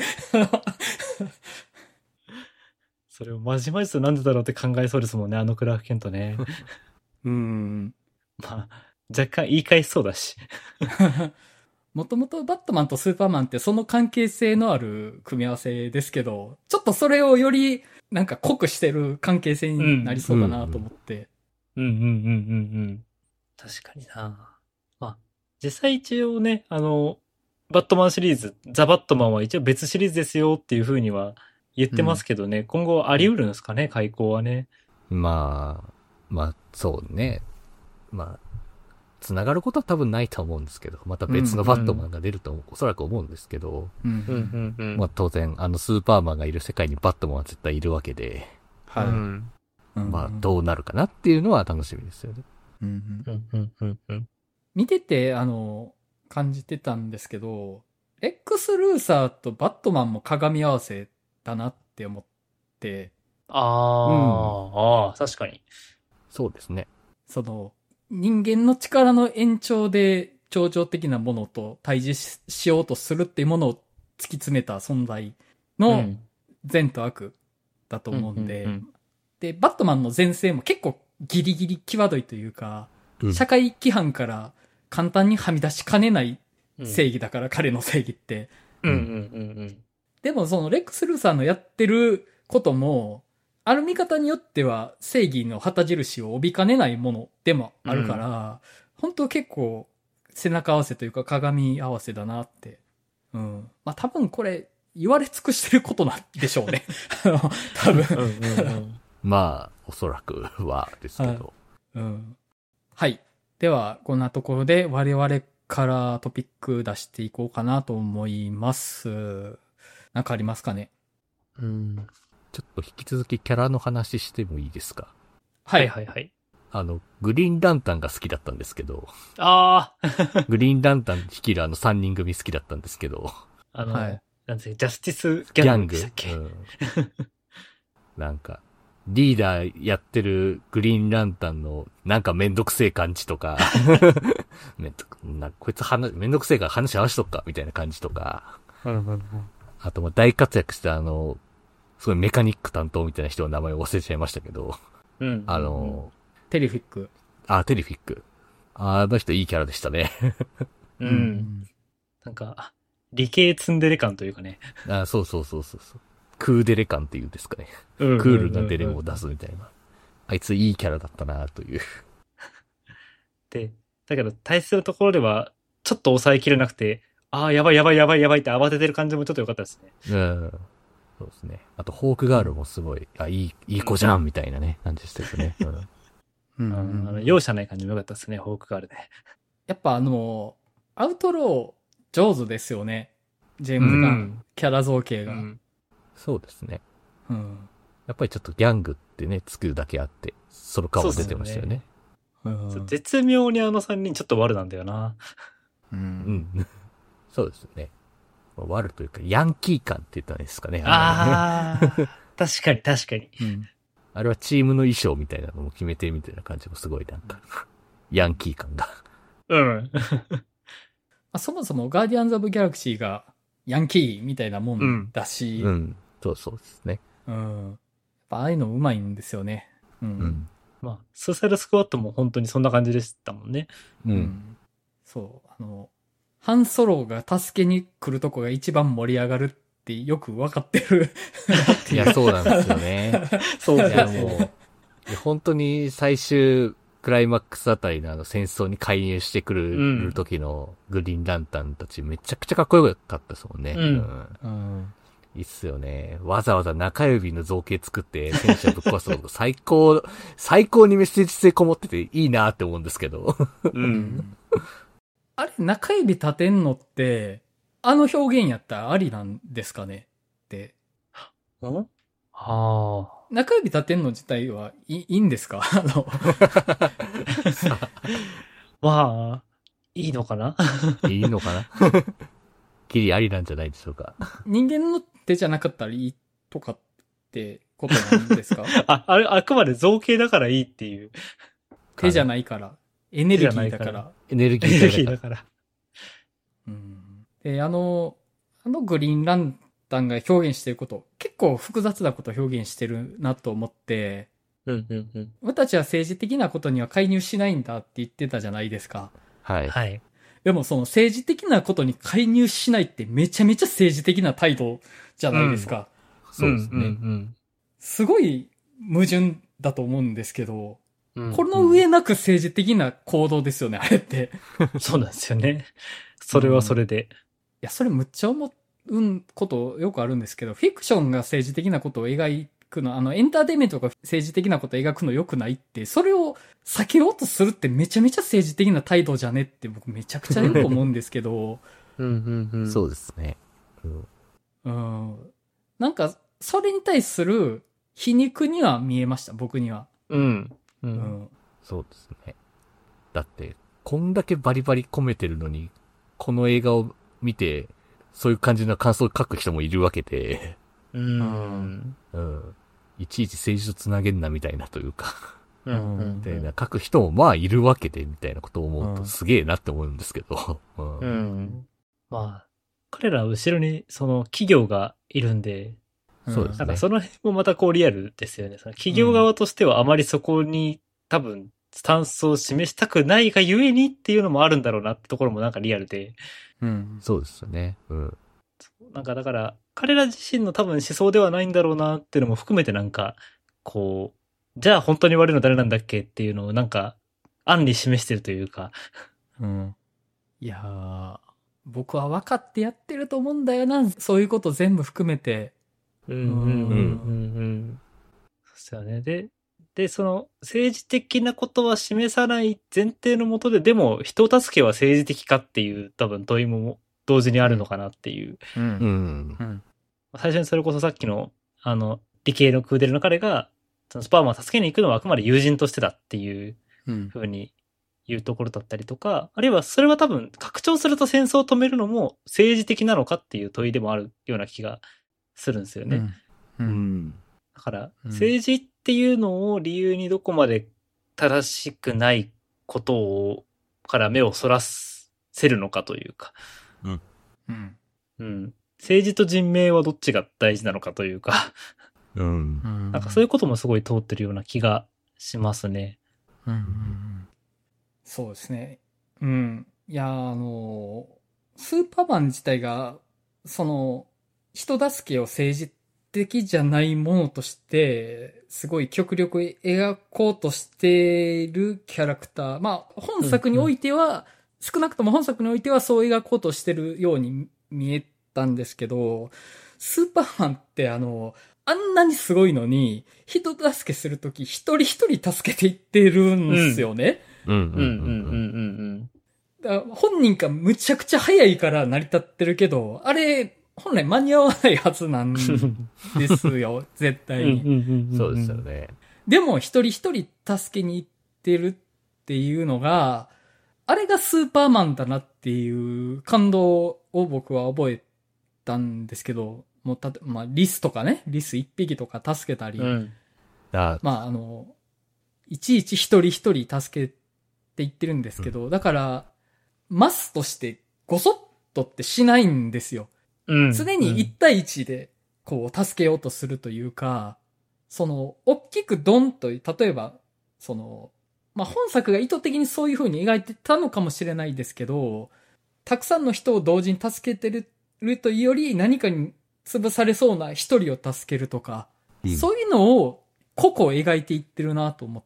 それをまじまじとなんでだろうって考えそうですもんね、あのクラークケントね。 うん。 まあ、若干言い返しそうだし。 もともとバットマンとスーパーマンってその関係性のある組み合わせですけど、ちょっとそれをよりなんか濃くしてる関係性になりそうだなと思って。 うんうんうんうんうん。確かにな。まあ、実際一応ね、あの、バットマンシリーズ、ザ・バットマンは一応別シリーズですよっていう風には言ってますけどね、うん、今後あり得るんですかね、開講はね。 まあ、まあ、そうね。まあ、つながることは多分ないと思うんですけど、また別のバットマンが出ると、うん、おそらく思うんですけど、 うんうんうん、 まあ当然、あのスーパーマンがいる世界にバットマンは絶対いるわけで、 はい。うん、 まあどうなるかなっていうのは楽しみですよね。 うんうんうんうんうん、見てて、あの、感じてたんですけど、レックス・ルーサーとバットマンも鏡合わせだなって思って。 ああ、うん、ああ、確かに。 そうですね。 その、人間の力の延長で超常的なものと対峙しようとするっていうものを突き詰めた存在の善と悪だと思うんで、うんうんうん、で、バットマンの前世も結構ギリギリ際どいというか、うん、社会規範から簡単にはみ出しかねない正義だから、うん、彼の正義って。 うんうんうんうん、 でもそのレックス・ルーサーのやってることも、ある見方によっては正義の旗印を帯びかねないものでもあるから、うん、本当結構背中合わせというか鏡合わせだなって。うん。まあ多分これ言われ尽くしてることなんでしょうね。多分うんうん、うん。 まあ、おそらくはですけど、はい。 うん。はい。では、こんなところで我々からトピック出していこうかなと思います。なんかありますかね？ うん。ちょっと引き続きキャラの話してもいいですか？ はいはいはい。 あの、グリーンランタンが好きだったんですけど。 ああ。グリーンランタン率いるあのさんにん組好きだったんですけど。 あの、はい、なんですか、ジャスティスギャングでしたっけ？ ギャング。うん、なんか、リーダーやってるグリーンランタンのなんかめんどくせえ感じとか。めんどく、な、こいつ話、めんどくせえから話合わしとくかみたいな感じとか。あとも大活躍したあの、すごいメカニック担当みたいな人の名前を忘れちゃいましたけど。 うん。 あの、 テリフィック。 あ、テリフィック。あの人いいキャラでしたね。 うん。うん、なんか、理系ツンデレ感というかね。 あ、そうそうそうそうそう。クーデレ感っていうんですかね。クールなデレを出すみたいな。あいついいキャラだったなという。 で、だけど対するところでは、ちょっと抑えきれなくて、ああ、やばいやばいやばいやばいって慌ててる感じもちょっと良かったですね。 うん。そうですね。あと、ホークガールもすごい、あ、いい、いい子じゃんみたいなね、感じでしたけどね。 うん。うん、あの容赦ない感じも良かったですね、ホークガールで。 やっぱあの、アウトロー上手ですよね。ジェームズが、うん、キャラ造形が、うん。 そうですね。 うん。 やっぱりちょっとギャングってね、作るだけあって、その顔出てましたよね。 そうですよね。うん、絶妙にあのさんにんちょっと悪なんだよな。 うん。うん。そうですね。悪というか、ヤンキー感って言ったんですかね。 ああ、確かに確かに、 うん。あれはチームの衣装みたいなのも決めてみたいな感じもすごいなんか、ヤンキー感が。 うん。 そもそもガーディアンズ・オブ・ギャラクシーがヤンキーみたいなもんだし。 うん。うん、そうそうですね。 うん。やっぱああいうの上手いんですよね。うん。うん、 まあ、スーサイドスクワットも本当にそんな感じでしたもんね。 うん。うん、 そう。あの、ハンソロが助けに来るとこが一番盛り上がるってよく分かってる。 いや、そうなんですよね。 そういや、もう、本当に最終クライマックスあたりのあの戦争に介入してくる時のグリーンランタンたちめちゃくちゃかっこよかったですもんね。 うん。うんうんいいっすよね。わざわざ中指の造形作って戦車ぶっ壊すの最高、最高にメッセージ性こもってていいなって思うんですけど。 うん。 あれ、中指立てんのって、あの表現やったらありなんですかねって。 んはあ。 中指立てんの自体はいい、いいんですかあの。 まあ、いいのかないいのかなギリありなんじゃないでしょうか。 人間の手じゃなかったらいいとかってことなんですかあ、あれ、あくまで造形だからいいっていう。 手じゃないから。エネルギーだから。 エネルギーだから。 うん。で、あの、あのグリーンランタンが表現してること、結構複雑なことを表現してるなと思って、 うんうんうん。 私たちは政治的なことには介入しないんだって言ってたじゃないですか。 はい。 はい。 でもその政治的なことに介入しないってめちゃめちゃ政治的な態度じゃないですか。 うん、そうですね、うんうん。 すごい矛盾だと思うんですけど、 うん、 この上なく政治的な行動ですよね、あれって。 そうなんですよね。それはそれで。 うん、いや、それむっちゃ思うことよくあるんですけど、フィクションが政治的なことを描くの、あの、エンターテインメントが政治的なことを描くの良くないって、それを避けようとするってめちゃめちゃ政治的な態度じゃねって僕めちゃくちゃよく思うんですけど。 うんうんうん、 そうですね。うん。 うん、なんか、それに対する皮肉には見えました、僕には。 うん。うん。 うん、 そうですね。だって、こんだけバリバリ込めてるのに、この映画を見て、そういう感じの感想を書く人もいるわけで。 うん。 うん。いちいち政治とつなげんなみたいなというか。 うん。 みたいな書く人もまあいるわけで、みたいなことを思うとすげえなって思うんですけど。うん。 うん、まあ、彼ら後ろにその企業がいるんで、 そうですね。 なんかその辺もまたこうリアルですよね。その企業側としてはあまりそこに多分スタンスを示したくないがゆえにっていうのもあるんだろうなってところもなんかリアルで。 うん。 そうですよね。うん。 なんかだから彼ら自身の多分思想ではないんだろうなっていうのも含めてなんか、こう、じゃあ本当に悪いの誰なんだっけっていうのをなんか案に示してるというか。 うん。いやー、僕は分かってやってると思うんだよな。そういうこと全部含めて。 うんうんうんうんうん。そうですよね。で、で、その政治的なことは示さない前提のもとで、でも人助けは政治的かっていう多分問いも同時にあるのかなっていう。 うん。 うん。 うん。 最初にそれこそさっきの、あの、理系のクーデルの彼が、そのスパーマンを助けに行くのはあくまで友人としてだっていう風に言うところだったりとか、あるいはそれは多分拡張すると戦争を止めるのも政治的なのかっていう問いでもあるような気がするんですよね。 うん。う。 うんん。 だから、政治っていうのを理由にどこまで正しくないことを、から目をそらせるのかというか。 うん。 うん。 うん。政治と人命はどっちが大事なのかというか。 うん。 なんかそういうこともすごい通ってるような気がしますね。 うん。うん。そうですね。うん。いや、あの、スーパーマン自体が、その、人助けを政治的じゃないものとして、すごい極力描こうとしているキャラクター。まあ、本作においては、うんうん、少なくとも本作においてはそう描こうとしてるように見えたんですけど、スーパーマンってあの、あんなにすごいのに、人助けするとき一人一人助けていってるんですよね。 うん。うんうんうんうんうん。本人がむちゃくちゃ早いから成り立ってるけど、あれ、本来間に合わないはずなんですよ、絶対に。 そうですよね。 でも一人一人助けに行ってるっていうのが、あれがスーパーマンだなっていう感動を僕は覚えたんですけど、もうたと、まあ、リスとかね、リス一匹とか助けたり、うん、まあ、あの、いちいち一人一人助けて言ってるんですけど、うん、だから、マスとしてごそっとってしないんですよ。うん、常に一対一で、こう、助けようとするというか、その、大きくドンと、例えば、その、まあ、本作が意図的にそういう風に描いてたのかもしれないですけど、たくさんの人を同時に助けてるというより、何かに潰されそうな一人を助けるとか、うん、そういうのを個々描いていってるなと思って、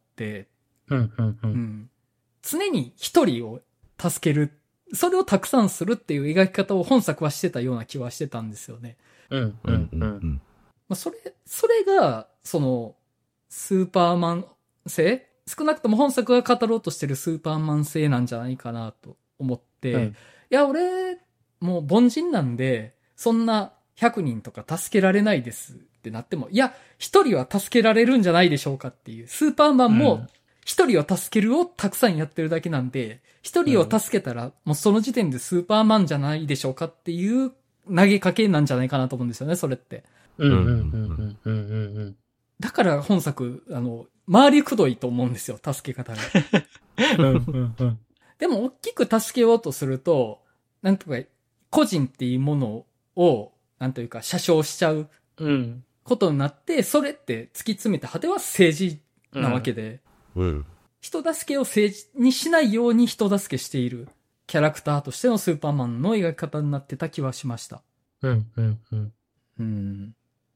うんうんうんうん、常に一人を助ける。それをたくさんするっていう描き方を本作はしてたような気はしてたんですよね。 うんうんうん。 まあ、それ、それが、その、スーパーマン性少なくとも本作が語ろうとしてるスーパーマン性なんじゃないかなと思って、うん、いや、俺、もう凡人なんで、そんなひゃくにんとか助けられないですってなっても、いや、一人は助けられるんじゃないでしょうかっていう、スーパーマンも一人を助けるをたくさんやってるだけなんで、一人を助けたら、もうその時点でスーパーマンじゃないでしょうかっていう投げかけなんじゃないかなと思うんですよね、それって。 うんうんうんうんうんうん。 だから本作、あの、周りくどいと思うんですよ、助け方が。 うんうんうん、 でも、大きく助けようとすると、なんとか、個人っていうものを、なんというか、詐称しちゃうことになって、それって突き詰めた果ては政治なわけで、 うんうん、 人助けを政治にしないように人助けしているキャラクターとしてのスーパーマンの描き方になってた気はしました。 うんうんうん。 うん。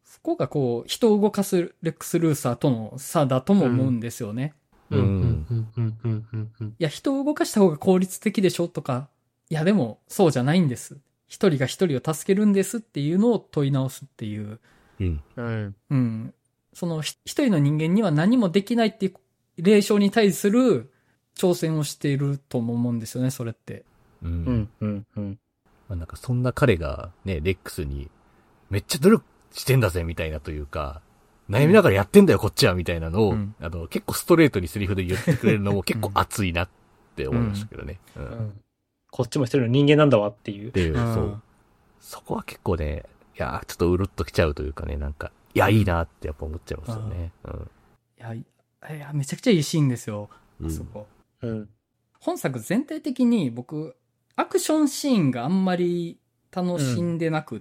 そこがこう、人を動かすレックス・ルーサーとの差だとも思うんですよね。 うん。 うんうんうんうんうんうん。 いや、人を動かした方が効率的でしょとか、いや、でも、そうじゃないんです。一人が一人を助けるんですっていうのを問い直すっていう。 うん。 うん。 うん。その、ひ一人の人間には何もできないっていう霊障に対する挑戦をしているとも思うんですよね、それって。 う。 うんんうんうん。 まあなんかそんな彼がね、レックスに、めっちゃ努力してんだぜ、みたいなというか、悩みながらやってんだよ、こっちは、みたいなのを、 うん、 あの、結構ストレートにセリフで言ってくれるのも結構熱いなって思いましたけどね。うん。っうんこっちも一人の人間なんだわっていう。 ていう、 うんそう。そこは結構ね、いやー、ちょっとうるっときちゃうというかね、なんか、いや、いいなってやっぱ思っちゃいますよね。うん。 いや、いや、めちゃくちゃいいシーンですよ、あそこ。 うん。 本作全体的に僕、アクションシーンがあんまり楽しんでなくって、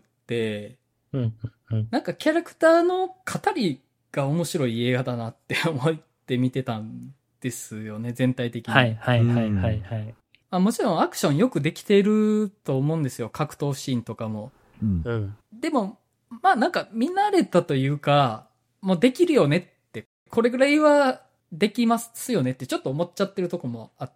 うん。うん。 なんかキャラクターの語りが面白い映画だなって思って見てたんですよね、全体的に。 はいはいはいはいはい。 あ、もちろんアクションよくできてると思うんですよ、格闘シーンとかも。 うん。 うん。 でも、まあなんか見慣れたというか、もうできるよねって、これぐらいはできますよねってちょっと思っちゃってるとこもあって、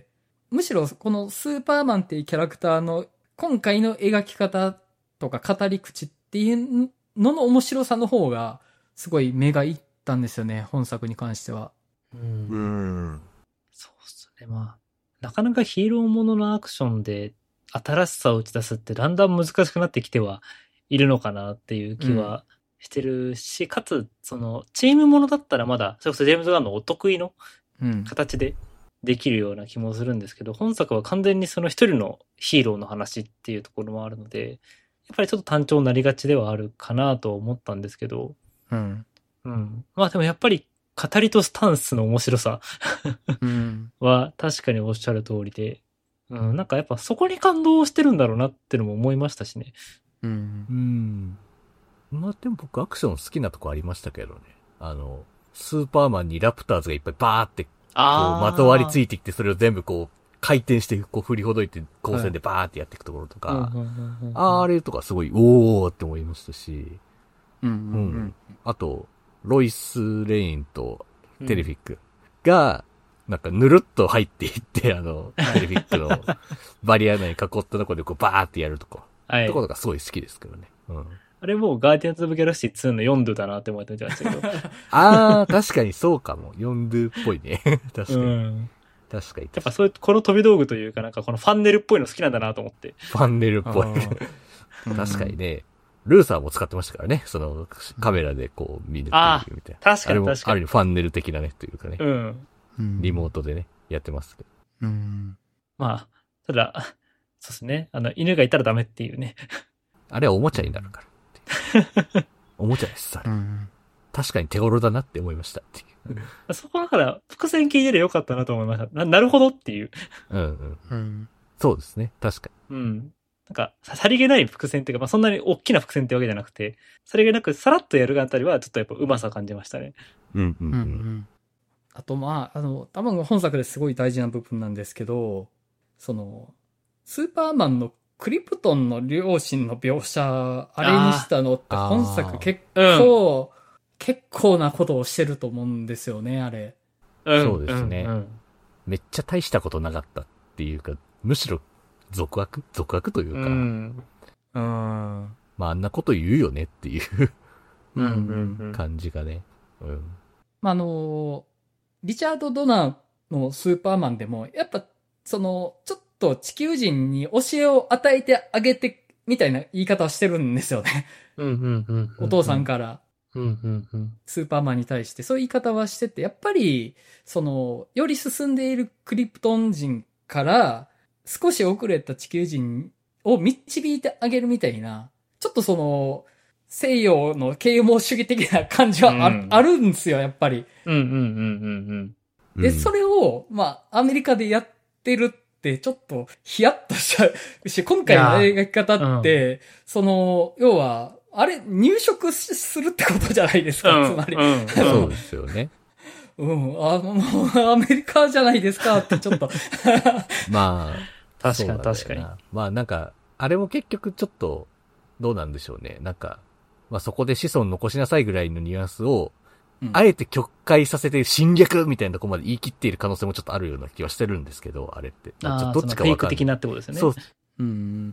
むしろこのスーパーマンっていうキャラクターの今回の描き方とか語り口っていうのの面白さの方がすごい目がいったんですよね、本作に関しては。 う。 うんん。 そうっすね。まあ、なかなかヒーローもののアクションで新しさを打ち出すってだんだん難しくなってきてはいるのかなっていう気はしてるし、かつ、その、チームものだったらまだ、それこそジェームズ・ガンのお得意のうん。 形でできるような気もするんですけど、本作は完全にその一人のヒーローの話っていうところもあるので、やっぱりちょっと単調になりがちではあるかなと思ったんですけど、 うん。 うん。まあでもやっぱり語りとスタンスの面白さうん。 は確かにおっしゃる通りで、うん、なんかやっぱそこに感動してるんだろうなってのも思いましたしね。 うんう。ん。まあでも僕アクション好きなとこありましたけどね。あの、スーパーマンにラプターズがいっぱいバーって、こう、まとわりついいてきて、それを全部こう、回転して、こう振りほどいて、光線でバーってやっていくところとか、あーあれとかすごい、おーって思いましたし、 うん。ううんん。 あと、ロイス・レインとテレフィックが、なんかぬるっと入っていって、あの、テレフィックのバリア内に囲ったところでこうバーってやるとこ、 はいところがすごい好きですけどね。うん。 あれもうガーディアンズ・オブ・ギャラクシーツーのよんドゥだなって思って見てましたけど。 あー、確かにそうかも。ヨンドゥっぽいね。確かに。 うん。 確かに。 やっぱそういう、この飛び道具というかなんかこのファンネルっぽいの好きなんだなと思って。 ファンネルっぽい。確かにね。ルーサーも使ってましたからね。その、カメラでこう見るっていうみたいな。 確かあれも、 に確かに。 ある意味ファンネル的なね、というかね。 うん。 うん。 リモートでね、やってますけど。 うん。 まあ、ただ、そうですね。あの、犬がいたらダメっていうね。 あれはおもちゃになるからっていう。おもちゃです、あれ。 うん。 確かに手頃だなって思いましたっていう。 そこだから、伏線聞いてりゃよかったなと思いました。な、なるほどっていう。 うんうん。 うん。 そうですね。確かうん。なんか、ささりげない伏線っていうか、まあそんなに大きな伏線ってわけじゃなくて、さりげなくさらっとやるあたりは、ちょっとやっぱうまさ感じましたね。 に。うんうんうん。うん。あと、まあ、あの、多分本作ですごい大事な部分なんですけど、その、スーパーマンのクリプトンの両親の描写、あれにしたのってあー本作結構、結構なことをしてると思うんですよね、あれ。 うんそうですねんんめっちゃ大したことなかったっていうか、むしろ俗悪俗悪というか、 うん。 うん。 まああんなこと言うよねっていううんうんうん。 感じがね。うん。 まあ、あの、リチャード・ドナーのスーパーマンでも、やっぱ、その、ちょっと地球人に教えを与えてあげて、みたいな言い方をしてるんですよね。 うんうんうんうん。 お父さんからうんうんうん。 スーパーマンに対して、そういう言い方はしてて、やっぱり、その、より進んでいるクリプトン人から、少し遅れた地球人を導いてあげるみたいな、ちょっとその、西洋の啓蒙主義的な感じはあ,、 うんあるんですよ、やっぱり。 うんうんうんうんで、 うんそれを、まあ、アメリカでやってるって、ちょっと、ヒヤッとしちゃうし、今回の描き方って、その、要は、あれ、入植するってことじゃないですか、 うん。 つまり。 うんうんそうですよね。 うん、あ、もう、アメリカじゃないですかって、ちょっと。 まあ、 確そうなんだよなかに確かに。 まあなんか、あれも結局ちょっと、どうなんでしょうね。なんか、 まあそこで子孫残しなさいぐらいのニュアンスを、 うん、 あえて曲解させて侵略みたいなとこまで言い切っている可能性もちょっとあるような気はしてるんですけど、あれって。まあ、ちょっとどっちかわかんない。 フェイク的なってことですよね。 そう。 うん。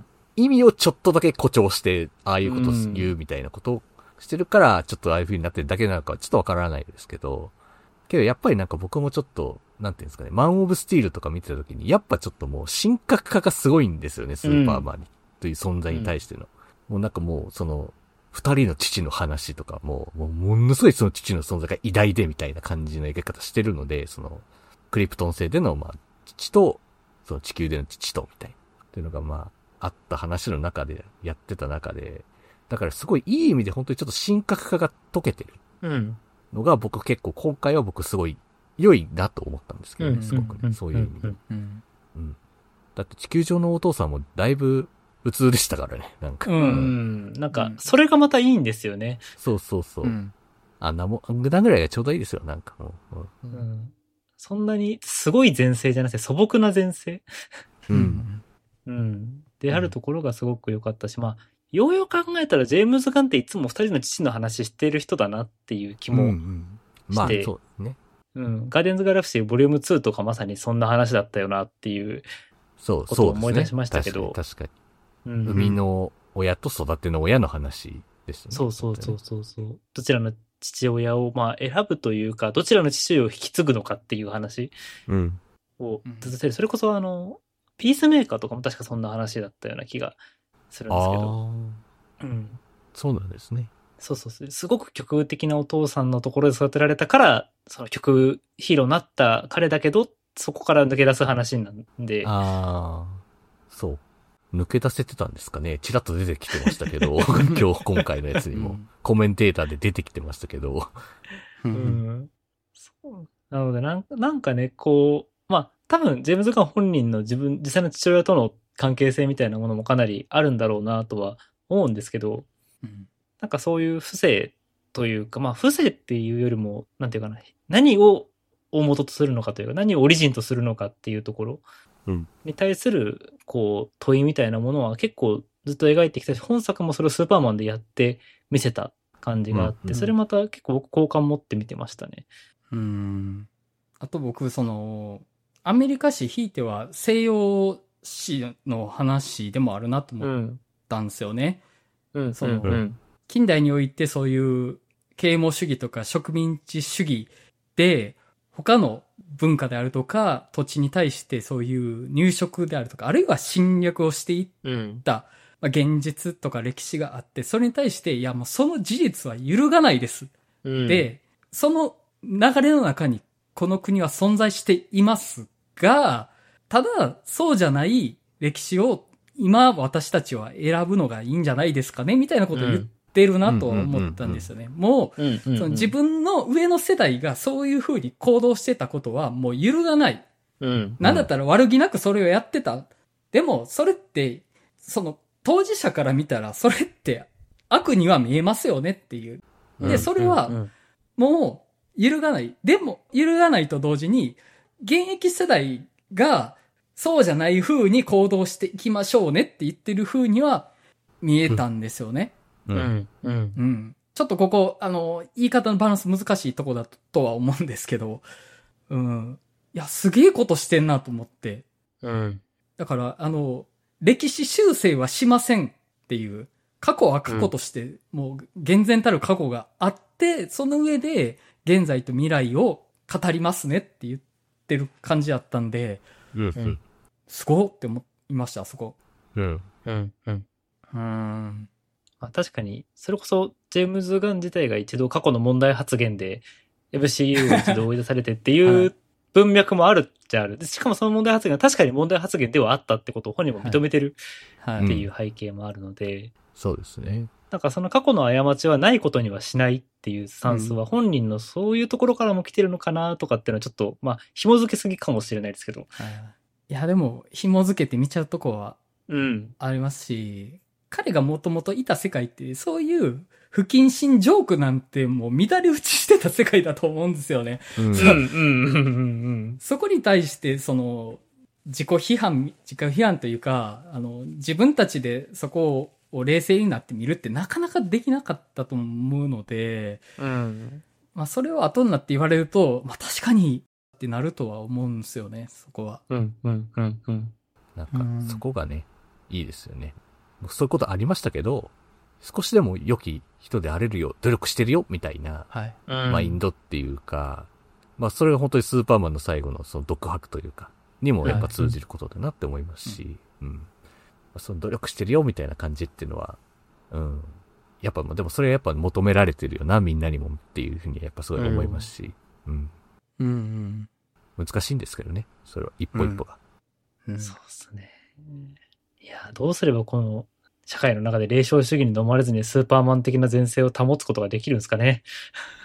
意味をちょっとだけ誇張して、ああいうことを言うみたいなことをしてるから、ちょっとああいう風になってるだけなのかちょっとわからないですけど、けどやっぱりなんか僕もちょっと、なんていうんですかね、マン・オブ・スティールとか見てた時に、やっぱちょっともう神格化がすごいんですよね、スーパーマンという存在に対しての。うん、もうなんかもう、その、二人の父の話とかも、もうものすごいその父の存在が偉大でみたいな感じの描き方してるので、その、クリプトン星での、まあ、父と、その地球での父とみたいな、っていうのがまあ、あった話の中で、やってた中で、だからすごいいい意味で本当にちょっと神格化が解けてる。のが僕結構今回は僕すごい良いなと思ったんですけどね、うん、すごくね、うん、そういう意味で、うんうん。だって地球上のお父さんもだいぶ普通でしたからね、なんか。 うん。うん、なんか、それがまたいいんですよね。 そうそうそう。うん、あんなもん、ぐらいがちょうどいいですよ、なんかもう。うん。 うん、そんなに、すごい前世じゃなくて素朴な前世。 うん。 うん。であるところがすごく良かったし、まあ、ようよう考えたらジェームズ・ガンっていつも二人の父の話してる人だなっていう気もして。うんうん、 まあ、そうですね。 うん。ガーディアンズ・ガラクシーボリュームツーとかまさにそんな話だったよなっていうことを思い出しましたけど。 そうですね、確かに。確かに。うん、生みの親と育ての親の話ですね。 そうそうそうそうそう。どちらの父親をまあ選ぶというか、どちらの父親を引き継ぐのかっていう話をずっと、うん、それこそあの、ピースメーカーとかも確かそんな話だったような気がするんですけど。 うん。そうなんですね。 そうそうそう。すごく極右的なお父さんのところで育てられたから、その極右ヒーローになった彼だけど、そこから抜け出す話なんで。 ああ、そう。抜け出せてたんですかね。ちらっと出てきてましたけど、今日今回のやつにも、うん、コメンテーターで出てきてましたけど。 うん。そうなのでなんか、なんかね、こう、まあ、多分、ジェームズ・ガン本人の自分、実際の父親との関係性みたいなものもかなりあるんだろうなとは思うんですけど、うん、なんかそういう不正というか、まあ、不正っていうよりも、なんていうかな、何を大元とするのかというか、何をオリジンとするのかっていうところに対する、こう、問いみたいなものは結構ずっと描いてきたし、本作もそれをスーパーマンでやって見せた感じがあって、うんうん、それまた結構僕好感持って見てましたね。 うん。あと僕、その、アメリカ史ひいては西洋史の話でもあるなと思ったんですよね。 うん。 その、 うんうん、 近代においてそういう啓蒙主義とか植民地主義で、他の文化であるとか、土地に対してそういう入植であるとか、あるいは侵略をしていった、うんまあ、現実とか歴史があって、それに対して、いやもうその事実は揺るがないです。うん、で、その流れの中にこの国は存在していますが、ただそうじゃない歴史を今私たちは選ぶのがいいんじゃないですかねみたいなことを言ってるなと思ったんですよね。もう、その自分の上の世代がそういう風に行動してたことはもう揺るがない。うん、なんだったら悪気なくそれをやってた。でもそれってその当事者から見たらそれって悪には見えますよねっていう。で、それはもう揺るがない。でも揺るがないと同時に現役世代がそうじゃない風に行動していきましょうねって言ってる風には見えたんですよね。 うん。うん。うん。 ちょっとここ、あの、言い方のバランス難しいとこだとは思うんですけど、うん。いや、すげえことしてんなと思って。 うん。 だから、あの、歴史修正はしませんっていう、過去は過去として、もう、厳然たる過去があって、その上で、現在と未来を語りますねって言ってる感じだったんで、 うん。 すごって思いました、あそこ。 うん。 うん。うん。 うーん。 まあ、確かに、それこそ、ジェームズ・ガン自体が一度過去の問題発言で、エムシーユー を一度追い出されてっていう文脈もあるっちゃある。しかもその問題発言は確かに問題発言ではあったってことを本人も認めてるっていう背景もあるので。はいはい、 そうですね。 なんかその過去の過ちはないことにはしないっていうスタンスは本人のそういうところからも来てるのかなとかっていうのはちょっと、まあ、紐づけすぎかもしれないですけど。 はい、いや、でも、紐づけて見ちゃうとこは、 うん。 ありますし、うん、彼がもともといた世界って、そういう不謹慎ジョークなんてもう乱れ打ちしてた世界だと思うんですよね。 うん。うん。うん。うん。 そこに対して、その、自己批判、自己批判というか、あの、自分たちでそこをを冷静になって見るってなかなかできなかったと思うので、 うん。 まあそれを後になって言われると、まあ確かにってなるとは思うんですよね、そこは。 うん、うん、うん、うん。 なんか、そこがね、いいですよね。そういうことありましたけど、少しでも良き人であれるよ、努力してるよ、みたいな、 はい。 マインドっていうか、まあそれが本当にスーパーマンの最後のその独白というか、にもやっぱ通じることだなって思いますし、うん。その努力してるよみたいな感じっていうのは、うん。やっぱでもそれはやっぱ求められてるよな、みんなにもっていうふうにやっぱすごい思いますし、うん。 うん、 うん。難しいんですけどね、それは一歩一歩が。 うん。 そうですね。いや、どうすればこの社会の中で霊障主義に飲まれずにスーパーマン的な前世を保つことができるんですかね。 うん。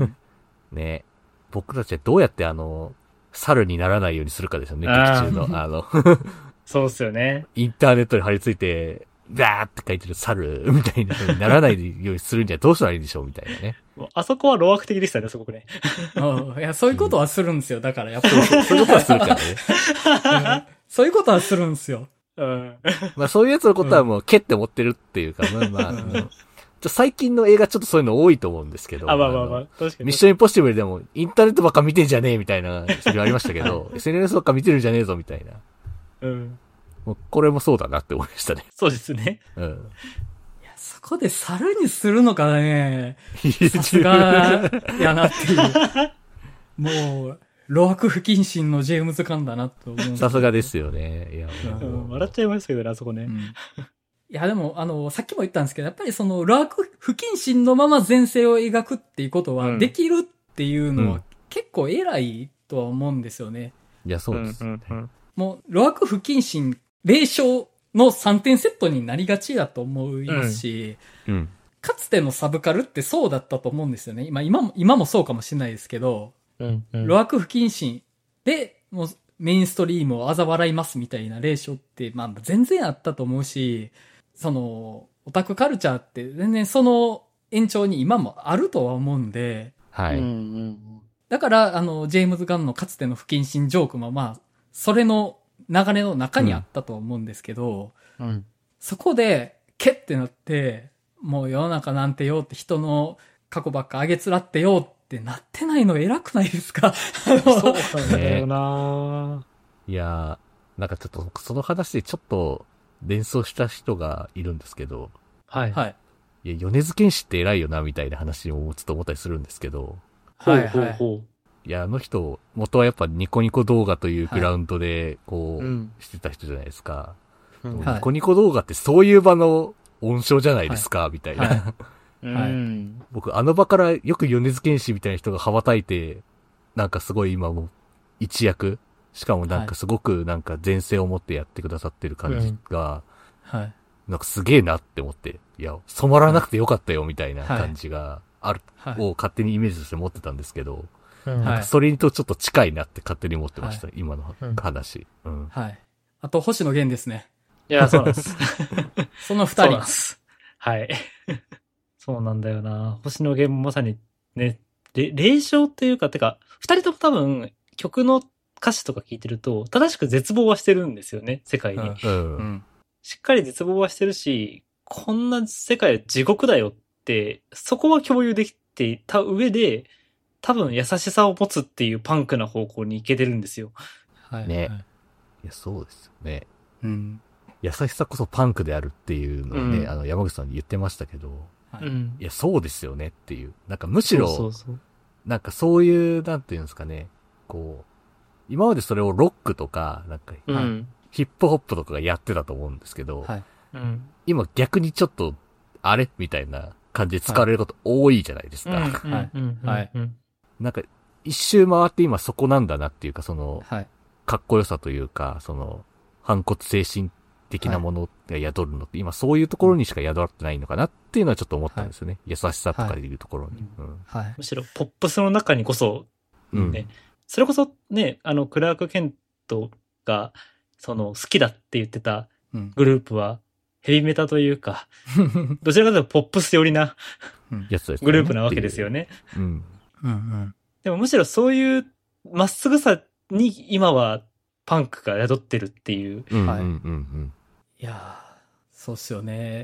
ね、僕たちはどうやってあの、猿にならないようにするかですよね、劇中の。あの、 そうっすよね。 インターネットに貼り付いて、ダーって書いてる猿みたいな風にならないようにするにはどうしたらいいんでしょうみたいなね。 あそこは老悪的でしたね、すごくね。 いや、そういうことはするんですよ。だからやっぱり。 そういうことはするからね。 うん、そういうことはするんですよ。 うん。 まあそういうやつのことはもう、けって思ってるっていうか、まあまあ、うんちょ最近の映画ちょっとそういうの多いと思うんですけど。 あ、まあまあまあ、確かに。 ミッションインポッシブルでも、インターネットばっか見てんじゃねえみたいな、それありましたけど、エスエヌエス ばっか見てるんじゃねえぞみたいな。 うん。 もうこれもそうだなって思いましたね。 そうですね。 うん。 いや、そこで猿にするのかね。さすが、やなっていう。もう、老悪不謹慎のジェームズ・カンだなと思う。 さすがですよね。いや、 うん、笑っちゃいましたけどね、あそこね。 うんいや、でも、あの、さっきも言ったんですけど、やっぱりその、老悪不謹慎のまま前世を描くっていうことは、できるっていうのは、結構偉いとは思うんですよね。 いや、そうです、ねうんうんうん。 もう、老悪不謹慎、霊障のさんてんセットになりがちだと思いますし、 うんうん、 かつてのサブカルってそうだったと思うんですよね。今、今も、今もそうかもしれないですけど、 うんうん、 老悪不謹慎で、もう、メインストリームを嘲笑いますみたいな霊障って、まあ、全然あったと思うし、その、オタクカルチャーって全然その延長に今もあるとは思うんで、 はい。 うんうん、 だから、あの、ジェームズ・ガンのかつての不謹慎ジョークもまあ、それの流れの中にあったと思うんですけど、 うん、 そこで、ケッてなって、もう世の中なんてよって人の過去ばっかあげつらってよってなってないの偉くないですか？ そうだよな、 いやー、なんかちょっと、その話でちょっと連想した人がいるんですけど、 はい。 はい。 いや、米津玄師って偉いよな、みたいな話をちょっと思ったりするんですけど、 はいはい。 いや、あの人、元はやっぱニコニコ動画というグラウンドで、こう、 はい、 してた人じゃないですか。 うん、 ニコニコ動画ってそういう場の温床じゃないですか、はい、みたいな。はいはい、 僕、あの場からよく米津玄師みたいな人が羽ばたいて、なんかすごい今も一躍、しかもなんかすごくなんか前世を持ってやってくださってる感じが、 はい。 なんかすげえなって思って、いや、染まらなくてよかったよみたいな感じがある、はい、を勝手にイメージとして持ってたんですけど、はい、なんかそれにとちょっと近いなって勝手に思ってました、はい、今の話、うん。 はい。あと、星野源ですね。 いや、そうなんです。 その二人。 はい。そうなんだよな。星野源もまさにね、霊障っていうか、てか、二人とも多分曲の歌詞とか聞いてると、正しく絶望はしてるんですよね、世界に。 うんうん、 しっかり絶望はしてるし、こんな世界は地獄だよって、そこは共有できていた上で、多分優しさを持つっていうパンクな方向に行けてるんですよ。 はい。 ね。いや、そうですよね。 うん。 優しさこそパンクであるっていうのをね、うん、あの、山口さんに言ってましたけど、 はい、いや、そうですよねっていう。なんかむしろ、そうそうそうなんかそういう、なんていうんですかね、こう、今までそれをロックとか、なんか、 うん、 ヒップホップとかがやってたと思うんですけど、 はいうん、 今逆にちょっと、あれみたいな感じで使われること多いじゃないですか。 はい。 はい。 なんか、一周回って今そこなんだなっていうか、その、 はい、 かっこよさというか、その、反骨精神的なものが宿るのって、はい、今そういうところにしか宿ってないのかなっていうのはちょっと思ったんですよね。はい、優しさとかでいうところに、 はいうんはい。 むしろポップスの中にこそ、ね、うん、それこそね、あの、クラーク・ケントが、その、好きだって言ってたグループは、ヘビメタというか、どちらかというとポップス寄りなグループなわけですよね。 うん。 うんうん。 でもむしろそういうまっすぐさに今はパンクが宿ってるっていう。 はい。うんうんうん、 いやー、そうっすよね。